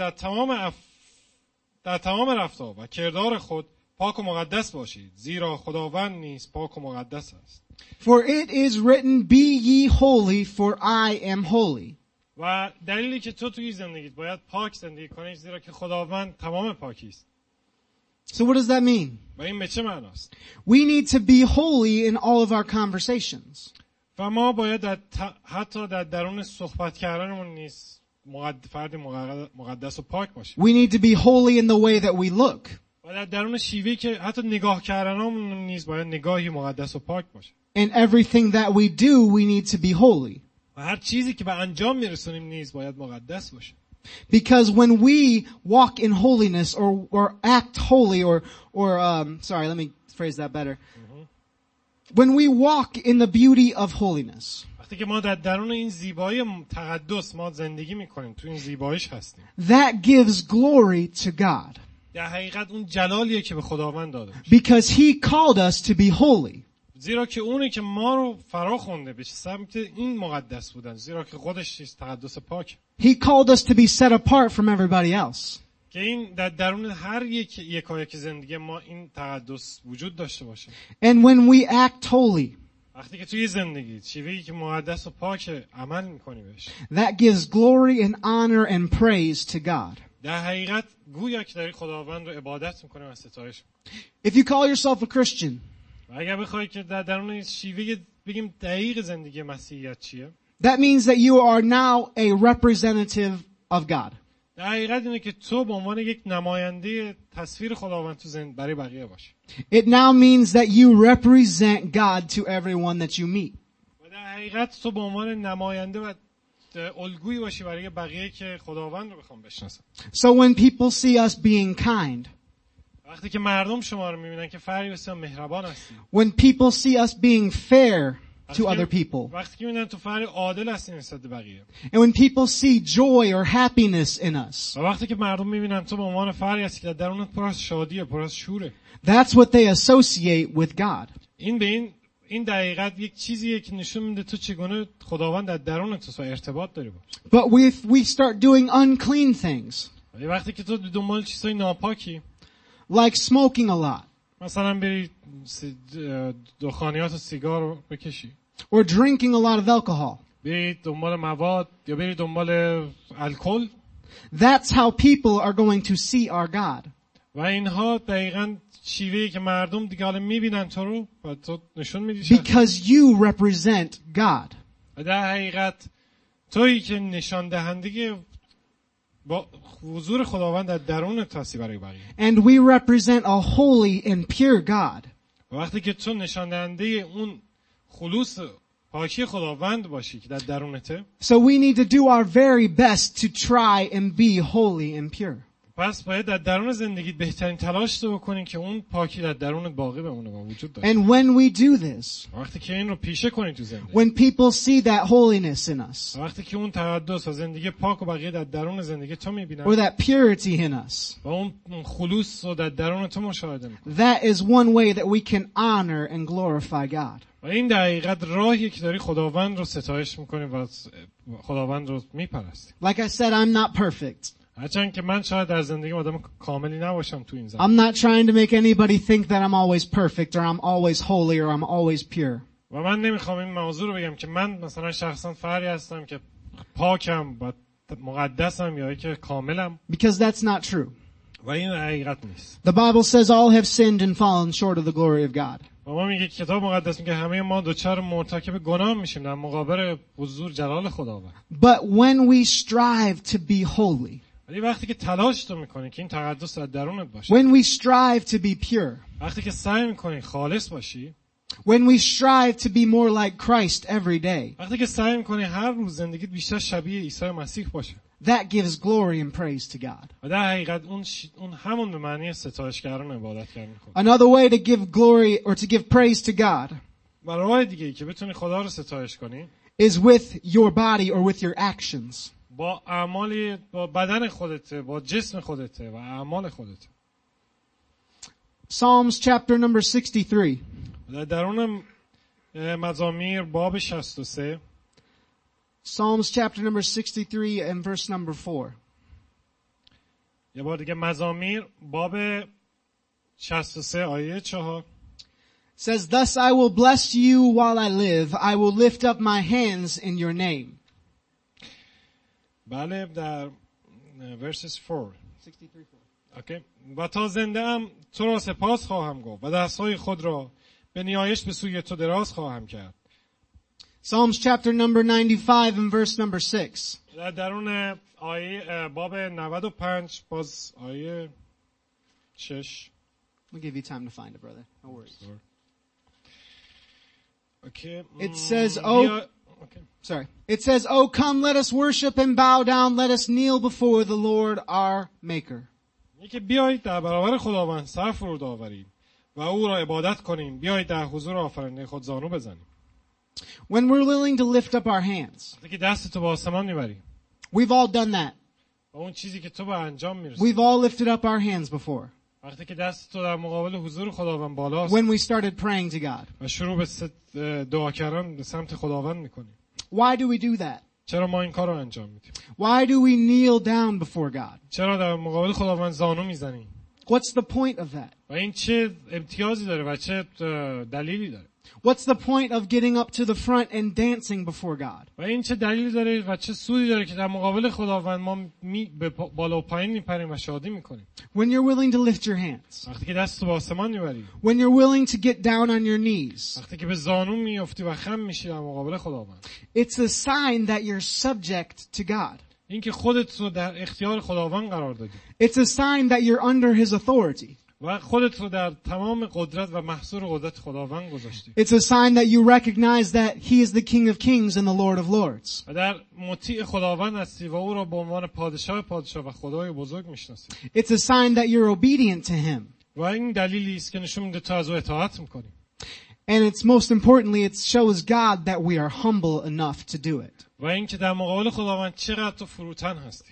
در تمام رفتار و کردار خود پاک و مقدس باشید، زیرا خداوند نیز پاک و مقدس است. For it is written, "Be ye holy, for I am holy." و دلیلی که تو توی زندگیت باید پاک زندگی کنی زیرا که خداوند تمام پاکی است. So what does that mean? و این به چه معناست؟ We need to be holy in all of our conversations. و ما باید حتی در درون صحبت کردنمون نیز فرد مقدس و پاک باشیم. We need to be holy in the way that we look. و در درون شیوهی که حتی نگاه کردنمون نیز باید نگاهی مقدس و پاک باشه. In everything that we do, we need to be holy. و هر چیزی که به انجام میرسونیم نیز باید مقدس باشه. Because when we walk in holiness or act holy sorry, let me phrase that better. When we walk in the beauty of holiness, وقتی که ما در درون این زیبایی تقدس ما زندگی میکنیم، تو این زیباییش هستیم. that gives glory to God. در حقیقت اون جلالیه که به خداوند داده میشه. Because he called us to be holy. زیرا که اونی که ما رو فرا خونده به سمت این مقدس بودن، زیرا که خودش چیز تقدس پاک. He called us to be set apart from everybody else. که این در درون هر یکایک زندگی ما این تقدس وجود داشته باشه. And when we act holy, وقتی که توی زندگی چیزی که مقدس و پاک عمل میکنی بهش، that gives glory and honor and praise to God. در حقیقت گویا که داری خداوند رو عبادت میکنی و ستایش میکنی. If you call yourself a Christian, و اگر بخوای که در درون شیوه بگیم دقیق زندگی مسیحیت چیه، that means that you are now a representative of God. در حقیقت اینه که تو به عنوان یک نماینده تصویر خداوند تو برای بقیه باشی. It now means that you represent God to everyone that you meet. و در حقیقت تو به عنوان نماینده و الگویی باشی برای بقیه که خداوند رو بخوام بشناسن. So when people see us being kind, وقتی که مردم شما رو میبینن که فردی بسیار مهربان هستی، when people see us being fair to other people, وقتی که میبینن تو فرد عادل هستی نسبت به بقیه، and when people see joy or happiness in us, و وقتی که مردم میبینن تو به عنوان فردی هستی که در درونت پر از شادیه، پر از شوره، that's what they associate with God. این دقیقاً یک چیزیه که نشون میده تو چگونه خداوند در درونت تو ارتباط داری باش. But if we start doing unclean things, ولی وقتی که تو دنبال چیزای ناپاکی، like smoking a lot, مثلا بری دخانیات و سیگار رو بکشی، or drinking a lot of alcohol, بری دنبال مواد یا بری دنبال الکل، that's how people are going to see our God. و اینها دقیقاً شیوهی که مردم دیگه حالا میبینن تو رو و تو نشون میدی Because you represent God. و در حقیقت تویی که نشان دهنده با حضور خداوند در درون تو هستی برای بقیه. And we represent a holy and pure God. و وقتی که تو نشان دهنده اون خلوص پاکی خداوند باشی که در درونته، So we need to do our very best to try and be holy and pure. پس باید در درون زندگیت بهترین تلاش رو بکنی که اون پاکی در درونت باقی بمونه و وجود داشته. And when we do this, وقتی که این رو پیشه کنی تو زندگی، when people see that holiness in us, وقتی که اون تقدس و زندگی پاک و بقیه در درون زندگی تو or میبینن that purity in us, و اون خلوص رو در درون تو مشاهده میکنن، that is one way that we can honor and glorify God. و این در حقیقت راهیه که داری خداوند رو ستایش میکنی و خداوند رو میپرستی. Like I said, I'm not perfect. هرچند که من شاید در زندگی آدم کاملی نباشم تو این زمین. I'm not trying to make anybody think that I'm always perfect or I'm always holy or I'm always pure. و من نمیخوام این موضوع رو بگم که من مثلا شخصا فردی هستم که پاکم و مقدسم یا که کاملم. Because that's not true. و این حقیقت نیست. The Bible says all have sinned and fallen short of the glory of God. و ما میگه کتاب مقدس میگه همه ما دوچار مرتکب گناه میشیم در مقابل حضور جلال خداوند. But when we strive to be holy, ولی وقتی که تلاش تو میکنی که این تقدس از درونت باشه، when we strive to be pure, وقتی که سعی میکنی خالص باشی، when we strive to be more like Christ every day, وقتی که سعی میکنی هر روز زندگیت بیشتر شبیه عیسی مسیح باشه، that gives glory and praise to God. و در حقیقت اون همون به معنی ستایشگران عبادت کردن خود. Another way to give glory or to give praise to God و راه دیگه ای که بتونی خدا رو ستایش کنی is with your body or with your actions. با اعمال، با بدن خودته، با جسم خودته و اعمال خودته. Psalms chapter number 63. در درون مزامیر باب 63، Psalms chapter number 63 and verse number 4. یه بار دیگه مزامیر باب 63 آیه 4 says, "Thus I will bless you while I live. I will lift up my hands in your name." بله، در verses 4. اوکی. و تا زنده ام تو را سپاس خواهم گفت و دستهای خود را به نیایش به سوی تو دراز خواهم کرد. Psalms chapter number 95 and verse number 6. در درون آیه باب 95 باز آیه 6. We'll give you time to find it, brother. No worries. Okay. It says, sorry. It says, "Oh, come, let us worship and bow down. Let us kneel before the Lord our Maker." میگه بیایید در برابر خداوند سر فرود آوریم و او را عبادت کنیم. بیایید در حضور آفریننده خود زانو بزنیم. When we're willing to lift up our hands, وقتی که دست تو به آسمان میبری we've all done that. و اون چیزی که تو به انجام میرسی، We've all lifted up our hands before وقتی که دست تو در مقابل حضور خداوند بالاست when we started praying to God. و شروع به دعا کردن به سمت خداوند میکنیم. Why do we do that? چرا ما این کار رو انجام میدیم؟ Why do we kneel down before God? چرا در مقابل خداوند زانو میزنیم؟ What's the point of that? و این چه امتیازی داره و چه دلیلی داره؟ What's the point of getting up to the front and dancing before God? و این چه دلیلی داره و چه سودی داره که در مقابل خداوند ما به بالا و پایین میپریم و شادی میکنیم؟ When you're willing to lift your hands. وقتی که دست تو به آسمان میبری، When you're willing to get down on your knees. وقتی که به زانو میافتی و خم میشی در مقابل خداوند، It's a sign that you're subject to God. این که خودت رو در اختیار خداوند قرار دادی It's a sign that you're under His authority. و خودت رو در تمام قدرت و محصور قدرت خداوند گذاشتی. It's a sign that you recognize that He is the King of Kings and the Lord of Lords. و در مطیع خداوند هستی و او را به عنوان پادشاه و خدای بزرگ میشناسی. It's a sign that you're obedient to Him. و این دلیلی است که نشون میده تو از او اطاعت میکنی. And it's most importantly, it shows God that we are humble enough to do it. و این که در مقابل خداوند چقدر تو فروتن هستی.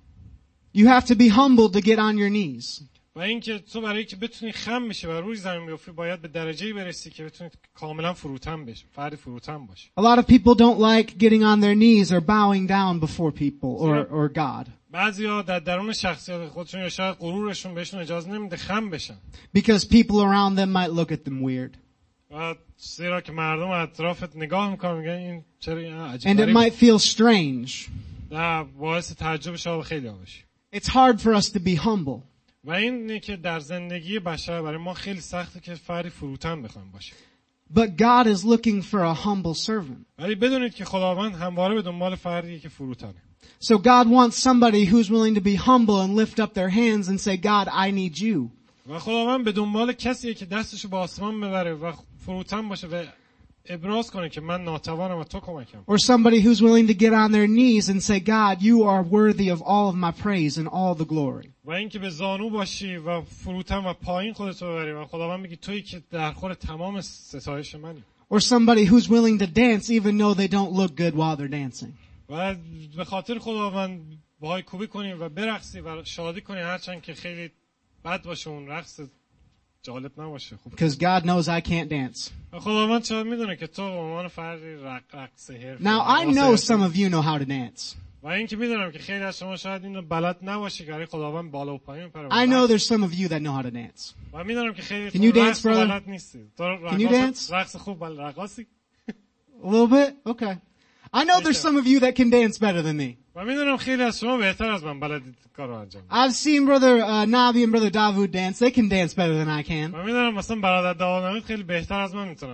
You have to be humble to get on your knees. و این که تو برای که بتونی خم بشی و روی زمین بیفتی باید به درجه‌ای برسی که بتونی کاملا فروتن بشی، فرد فروتن باشی. A lot of people don't like getting on their knees or bowing down before people or God. بعضیا در درون شخصیت خودشون یا شاید غرورشون بهشون اجازه نمیده خم بشن. Because people around them might look at them weird. و زیرا که مردم اطرافت نگاه میکنن میگن این چرا این عجیب And it غریب. might feel strange. و باعث تعجب شما خیلی باشی. It's hard for us to be humble. و اینه که در زندگی بشر برای ما خیلی سخته که فردی فروتن بخوایم باشیم. But God is looking for a humble servant. ولی بدونید که خداوند همواره به دنبال فردیه که فروتنه. So God wants somebody who's willing to be humble and lift up their hands and say, "God, I need you." و خداوند به دنبال کسیه که دستشو به آسمان ببره و فروتن باشه و ابراز کنه که من ناتوانم و تو کمکم. Or somebody who's willing to get on their knees and say, "God, you are worthy of all of my praise and all the glory." و اینکه به زانو باشی و فروتن و پایین خودت رو ببری و خداوند میگه تویی که در خور تمام ستایش منی. Or somebody who's willing to dance even though they don't look good while they're dancing. و به خاطر خداوند پای کوبی کنی و برقصی و شادی کنی هرچند که خیلی بد باشه اون رقص جالب نباشه. خوب. Because God knows I can't dance. و خداوند چرا میدونه که تو به عنوان فردی رقص حرفه‌ای. Now I know some of you know how to dance. و اینکه میدونم که خیلی از شما شاید اینو بلد نباشی که خداوند بالا و پایین میپره. I know there's some of you that know how to dance. و میدونم که خیلی Can you dance, brother? بلد نیستی. Can you dance? رقص خوب رقاصی؟ A little bit? Okay. I know there's some of you that can dance better than me. و میدونم خیلی از شما بهتر از من بلدید کارو انجام بدید. I've seen brother Navi and brother Davud dance. They can dance better than I can. و میدونم مثلا برادر داوود خیلی بهتر از من میتونن.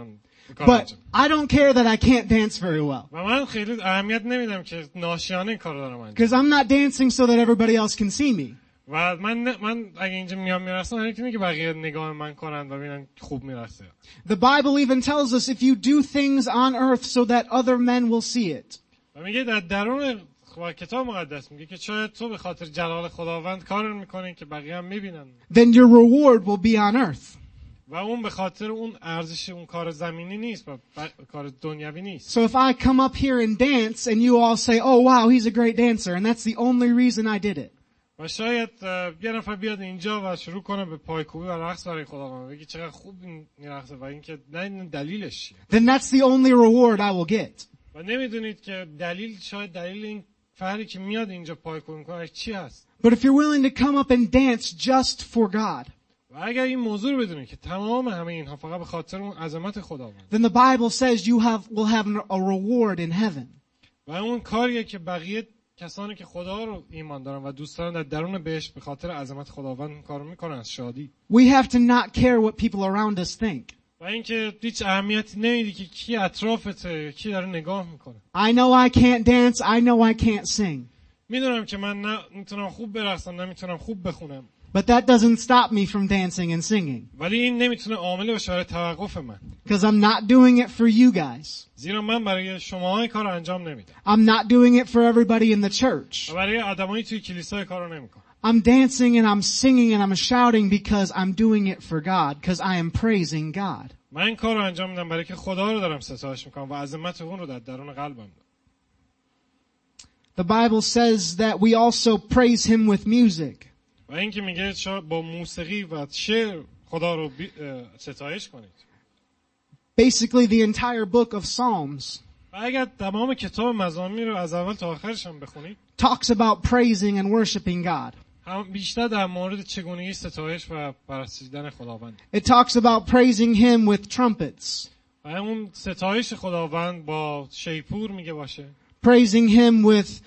But I don't care that I can't dance very well. و من خیلی اهمیت نمیدم که ناشیانه این کار دارم انجام. Because I'm not dancing so that everybody else can see me. و من اگه اینجا میرقصم اینه که بقیه نگاه من کنن و ببینن خوب میرقصه. The Bible even tells us if you do things on earth so that other men will see it. و میگه در درون کتاب مقدس میگه که شاید تو به خاطر جلال خداوند کار میکنی که بقیه هم میبینن. Then your reward will be on earth. و اون به خاطر اون ارزش اون کار زمینی نیست و کار دنیوی نیست. So if I come up here and dance and you all say, "Oh wow, he's a great dancer," and that's the only reason I did it. و شاید یه نفر بیاد اینجا و شروع کنه به پایکوبی و رقص برای خداوند بگه چقدر خوب میرقصه و اینکه نه دلیلش چیه. Then that's the only reward I will get. و نمیدونید که شاید دلیل این فردی که میاد اینجا پایکوبی میکنه چی هست. But if you're willing to come up and dance just for God, و اگر این موضوع رو بدونید که تمام همه اینها فقط به خاطر اون عظمت خداوند. then the Bible says you will have a reward in heaven. و اون کاریه که بقیه کسانی که خدا رو ایمان دارن و دوست دارن در درون بهشت به خاطر عظمت خداوند این کارو میکنن از شادی. We have to not care what people around us think. و اینکه هیچ اهمیتی نمیدی که کی اطرافته، کی داره نگاه میکنه. I know I can't dance, I know I can't sing. میدونم که من نه میتونم خوب برقصم، نه میتونم خوب بخونم. But that doesn't stop me from dancing and singing. ولی این نمیتونه عامل باشه برای توقف من. Because I'm not doing it for you guys. زیرا من برای شما این کارو انجام نمیدم. I'm not doing it for everybody in the church. و برای آدمایی توی کلیسا کارو نمیکنم. I'm dancing and I'm singing and I'm shouting because I'm doing it for God, because I am praising God. من این کارو انجام میدم برای که خدا رو دارم ستایش میکنم و عظمت اون رو در درون قلبم دارم. The Bible says that we also praise him with music. و این که میگه با موسیقی و شعر خدا رو ستایش کنید. Basically the entire book of Psalms و اگر تمام کتاب مزامیر رو از اول تا آخرش هم بخونید talks about praising and worshiping God. هم بیشتر در مورد چگونگی ستایش و پرستیدن خداوند. It talks about praising him with trumpets. و اون ستایش خداوند با شیپور میگه باشه. Praising him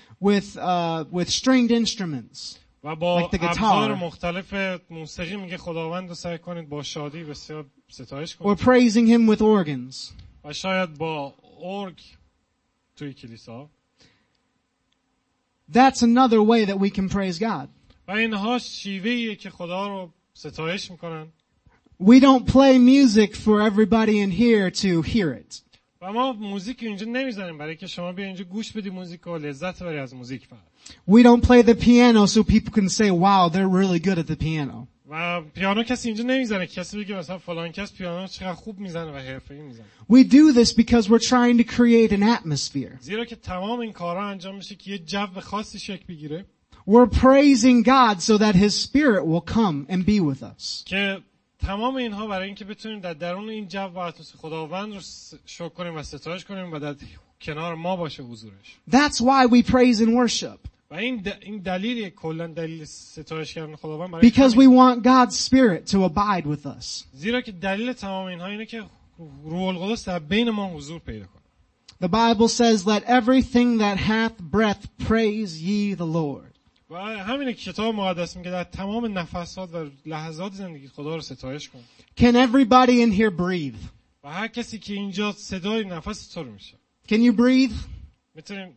with stringed instruments. و با like the guitar. ابزار مختلف موسیقی میگه خداوند رو سعی کنید با شادی بسیار ستایش کنید. Or praising him with organs. و شاید با ارگ توی کلیسا. That's another way that we can praise God. و اینها شیوهیه که خدا رو ستایش میکنن. We don't play music for everybody in here to hear it. و ما موزیک اینجا نمیزنیم برای که شما بیا اینجا گوش بدی موزیک و لذت ببری از موزیک فقط. We don't play the piano so people can say, wow, they're really good at the piano. و پیانو کسی اینجا نمیزنه، کسی بگه مثلا فلان کس پیانو چقدر خوب میزنه و حرفه‌ای میزنه. We do this because we're trying to create an atmosphere. زیرا که تمام این کارها انجام میشه که یه جو خاصی شکل بگیره. We're praising God so that his spirit will come and be with us. که تمام اینها برای اینکه بتونیم در درون این جو و اتمسفر خداوند رو شکر کنیم و ستایش کنیم و در کنار ما باشه حضورش. That's why we praise and worship. و این دلیل کلا دلیل ستایش کردن خداوند برای Because we want God's spirit to abide with us. زیرا که دلیل تمام اینها اینه که روح القدس در بین ما حضور پیدا کنه. The Bible says, let everything that hath breath praise ye the Lord. و همین کتاب مقدس میگه در تمام نفسات و لحظات زندگی خدا رو ستایش کن. Can everybody in here breathe? و هر کسی که اینجا صدای نفس تو رو میشه. Can you breathe? میتونیم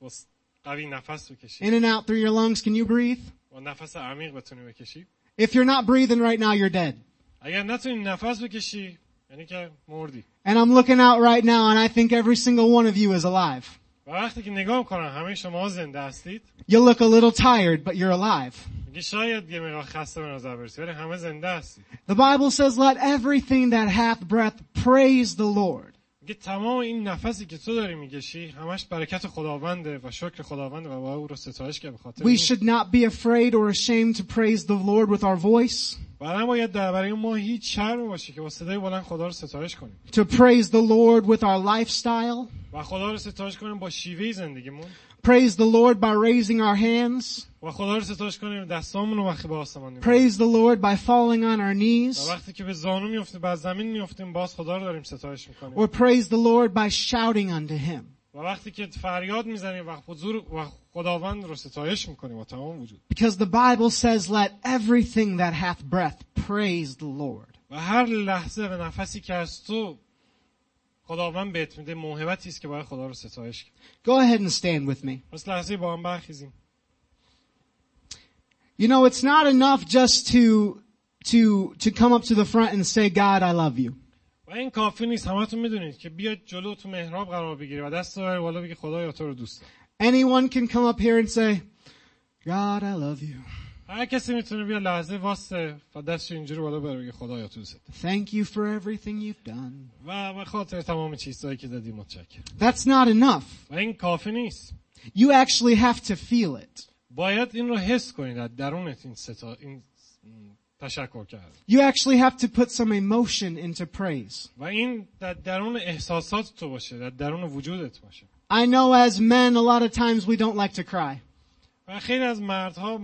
قوی نفس بکشی. In and out through your lungs, can you breathe? و نفس عمیق بتونی بکشی. If you're not breathing right now, you're dead. اگر نتونی نفس بکشی یعنی که مردی. And I'm looking out right now and I think every single one of you is alive. و وقتی که نگاه میکنم همه شما زنده هستید. You look a little tired, but you're alive. میگه شاید یه مقدار خسته به نظر برسی ولی همه زنده هستید. The Bible says, let everything that hath breath praise the Lord. میگه تمام این نفسی که تو داری میکشی همش برکت خداونده و شکر خداونده و با او رو ستایش کنی به خاطر We should not be afraid or ashamed to praise the Lord with our voice. برای باید برای ما هیچ شرمی باشه که با صدای بلند خدا رو ستایش کنیم. To praise the Lord with our lifestyle. و خدا رو ستایش کنیم با شیوه زندگیمون. Praise the Lord by raising our hands. و خدا رو ستایش کنیم دستامون رو وقتی به آسمان می‌بریم. Praise the Lord by falling on our knees. و وقتی که به زانو میافتیم به زمین میافتیم باز خدا رو داریم ستایش میکنیم. Or praise the Lord by shouting unto him. و وقتی که فریاد میزنیم و حضور و خداوند رو ستایش میکنیم با تمام وجود. Because the Bible says, let everything that hath breath praise the Lord. و هر لحظه و نفسی که از تو خداوند بهت میده موهبتی است که باید خدا رو ستایش کنی. Go ahead and stand with me. پس لحظه با هم برخیزیم. You know, it's not enough just to come up to the front and say, God, I love you. و این کافی نیست. همتون میدونید که بیاد جلو تو محراب قرار بگیری و دست ببری بالا بگی خدایا تو رو دوست دارم. Anyone can come up here and say, God, I love you. هر کسی میتونه بیاد لحظه واسه و دستش اینجوری بالا بره بگی خدایا تو دوست دارم. Thank you for everything you've done. و به خاطر تمام چیزهایی که دادی متشکرم. That's not enough. و این کافی نیست. You actually have to feel it. باید این رو حس کنید در درونت این تشکر کرد. You actually have to put some emotion into praise. و این در درون احساسات تو باشه، در درون وجودت باشه. I know as men, a lot of times we don't like to cry. و خیلی از مردها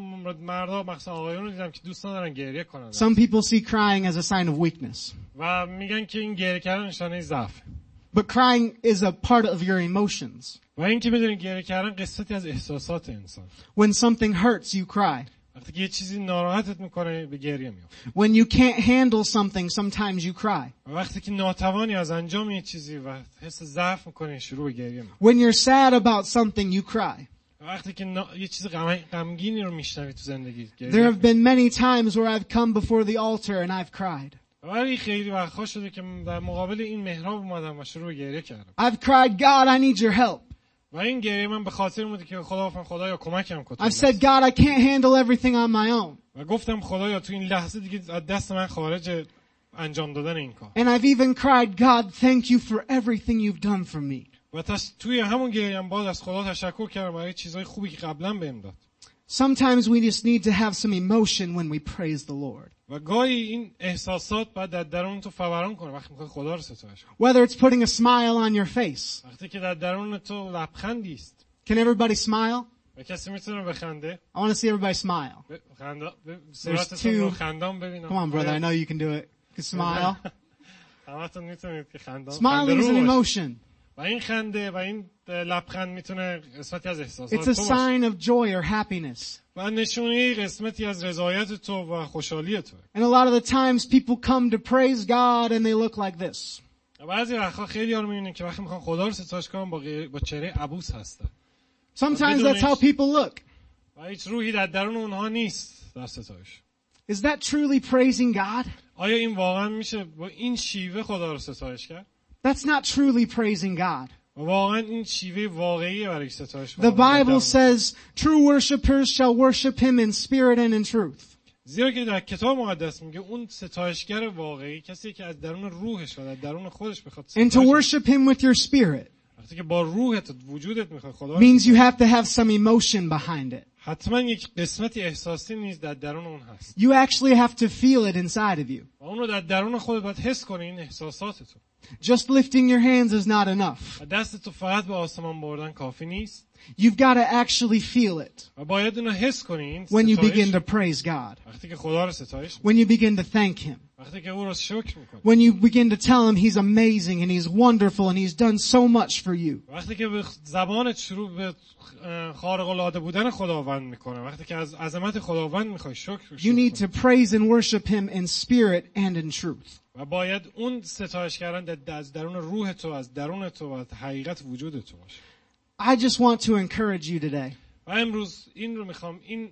مخصوصا آقایون رو دیدم که دوست ندارن گریه کنن. Some people see crying as a sign of weakness. و میگن که این گریه کردن نشانه ضعفه. But crying is a part of your emotions. و این که میدونید گریه کردن قسمتی از احساسات انسان. When something hurts, you cry. وقتی که یه چیزی ناراحتت میکنه به گریه میافتی. When you can't handle something, sometimes you cry. و وقتی که ناتوانی از انجام یه چیزی و حس ضعف میکنی شروع به گریه میکنی. When you're sad about something, you cry. وقتی که یه چیز غمگینی رو میشنوی تو زندگی گریه. There have been many times where I've come before the altar and I've cried. ولی خیلی وقت‌ها شده که در مقابل این محراب اومدم و شروع به گریه کردم. I've cried, God, I need your help. و این گریه من به خاطر این بود که خدایا کمکم کن. I've said, God, I can't handle everything on my own. و گفتم خدایا تو این لحظه دیگه از دست من خارج انجام دادن این کار. And I've even cried, God, thank you for everything you've done for me. و توی همون گریه هم باز از خدا تشکر کردم برای چیزای خوبی که قبلا بهم داد. Sometimes we just need to have some emotion when we praise the Lord. و گاهی این احساسات باید در درون تو فوران کنه وقتی میخوای خدا رو ستایش کنی. Whether it's putting a smile on your face. وقتی که در درون تو لبخندی است. Can everybody smile? و کسی میتونه بخنده. I want to see everybody smile. صورتتون رو خندان ببینم. Come on, brother, I know you can do it. You can smile. همتون میتونید که خندان. Smiling is an emotion. و این خنده و این لبخند میتونه قسمتی از احساسات It's a sign of joy or happiness. و نشونه قسمتی از رضایت تو و خوشحالی تو. And a lot of the times people come to praise God and they look like this. بعضی وقتا خیلی‌ها رو می‌بینیم که وقتی میخوان خدا رو ستایش کنن با چهره عبوس هستن. Sometimes that's how people look. و هیچ روحی در درون اونها نیست در ستایش. Is that truly praising God? آیا این واقعا میشه با این شیوه خدا رو ستایش کرد؟ That's not truly praising God. واقعا این شیوه واقعی برای ستایش. The Bible says true worshipers shall worship him in spirit and in truth. زیرا که در کتاب مقدس میگه اون ستایشگر واقعی کسی که از درون روحش و در درون خودش بخواد And to worship him with your spirit وقتی که با روحت وجودت میخواد خدا means you have to have some emotion behind it. حتما یک قسمتی احساسی نیست در درون اون هست. You actually have to feel it inside of you. و اون رو در درون خودت باید حس کنی این احساسات تو. Just lifting your hands is not enough. و دست تو فقط به آسمان بردن کافی نیست. You've got to actually feel it و باید اون رو حس کنی این when you begin ستایش. to praise God. وقتی که خدا رو ستایش When you begin to thank him. وقتی که او رو شکر میکنی. When you begin to tell him he's amazing and he's wonderful and he's done so much for you. وقتی که به زبانت شروع به خارق العاده بودن خداوند میکنه. وقتی که از عظمت خداوند میخوای شکر You need to praise and worship him in spirit and in truth. و باید اون ستایش کردن از درون روح تو از درون تو و حقیقت وجود تو باشه. I just want to encourage you today. و امروز این رو میخوام این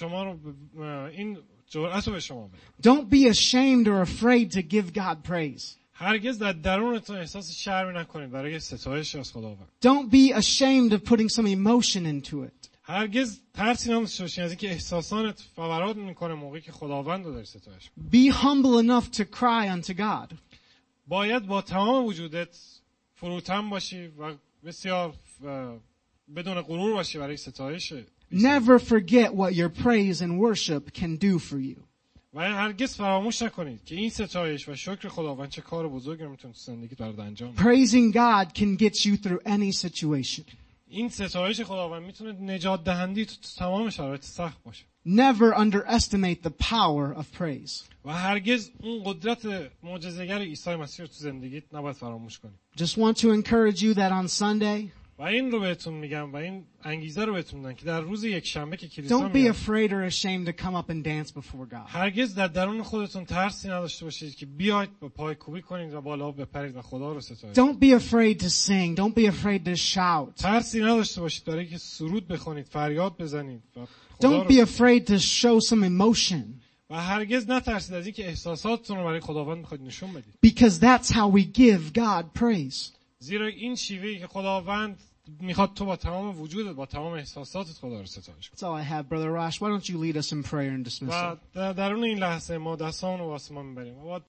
جرأت رو به شما بدم. Don't be ashamed or afraid to give God praise. هرگز در درونتون احساس شرمی نکنید برای ستایش از خداوند. Don't be ashamed of putting some emotion into it. هرگز ترسی نداشته باشی از اینکه احساسانت فوران میکنه موقعی که خداوند رو داری ستایش. Be humble enough to cry unto God. باید با تمام وجودت فروتن باشی و بسیار بدون غرور باشی برای ستایش. Never forget what your praise and worship can do for you. و هرگز فراموش نکنید که این ستایش و شکر خداوند چه کار بزرگی رو میتونه تو زندگیت برات انجام بده. Praising God can get you through any situation. این ستایش خداوند میتونه نجات دهنده تو تمام شرایط سخت باشه. Never underestimate the power of praise. و هرگز اون قدرت معجزه‌گر عیسی مسیح رو تو زندگیت نباید فراموش کنی. Just want to encourage you that on Sunday, و این رو بهتون میگم و این انگیزه رو بهتون میدن که در روز یک شنبه که کلیسا Don't be میاد afraid or ashamed to come up and dance before God. هرگز در درون خودتون ترسی نداشته باشید که بیاید با پایکوبی کنید و بالا بپرید و خدا رو ستایش. Don't be afraid to sing. Don't be afraid to shout. ترسی نداشته باشید برای اینکه سرود بخونید، فریاد بزنید و خدا Don't be رو afraid to show some emotion. و هرگز نترسید از اینکه احساساتتون رو برای خداوند میخواید نشون بدید. Because that's how we give God praise. زیرا این شیوهی که خداوند میخواد تو با تمام وجودت با تمام احساساتت خدا رو ستایش کنی. That's all I have, Brother Rosh. Why don't you lead us in prayer and dismiss و us? درون این لحظه ما دستامون رو واسه ما میبریم.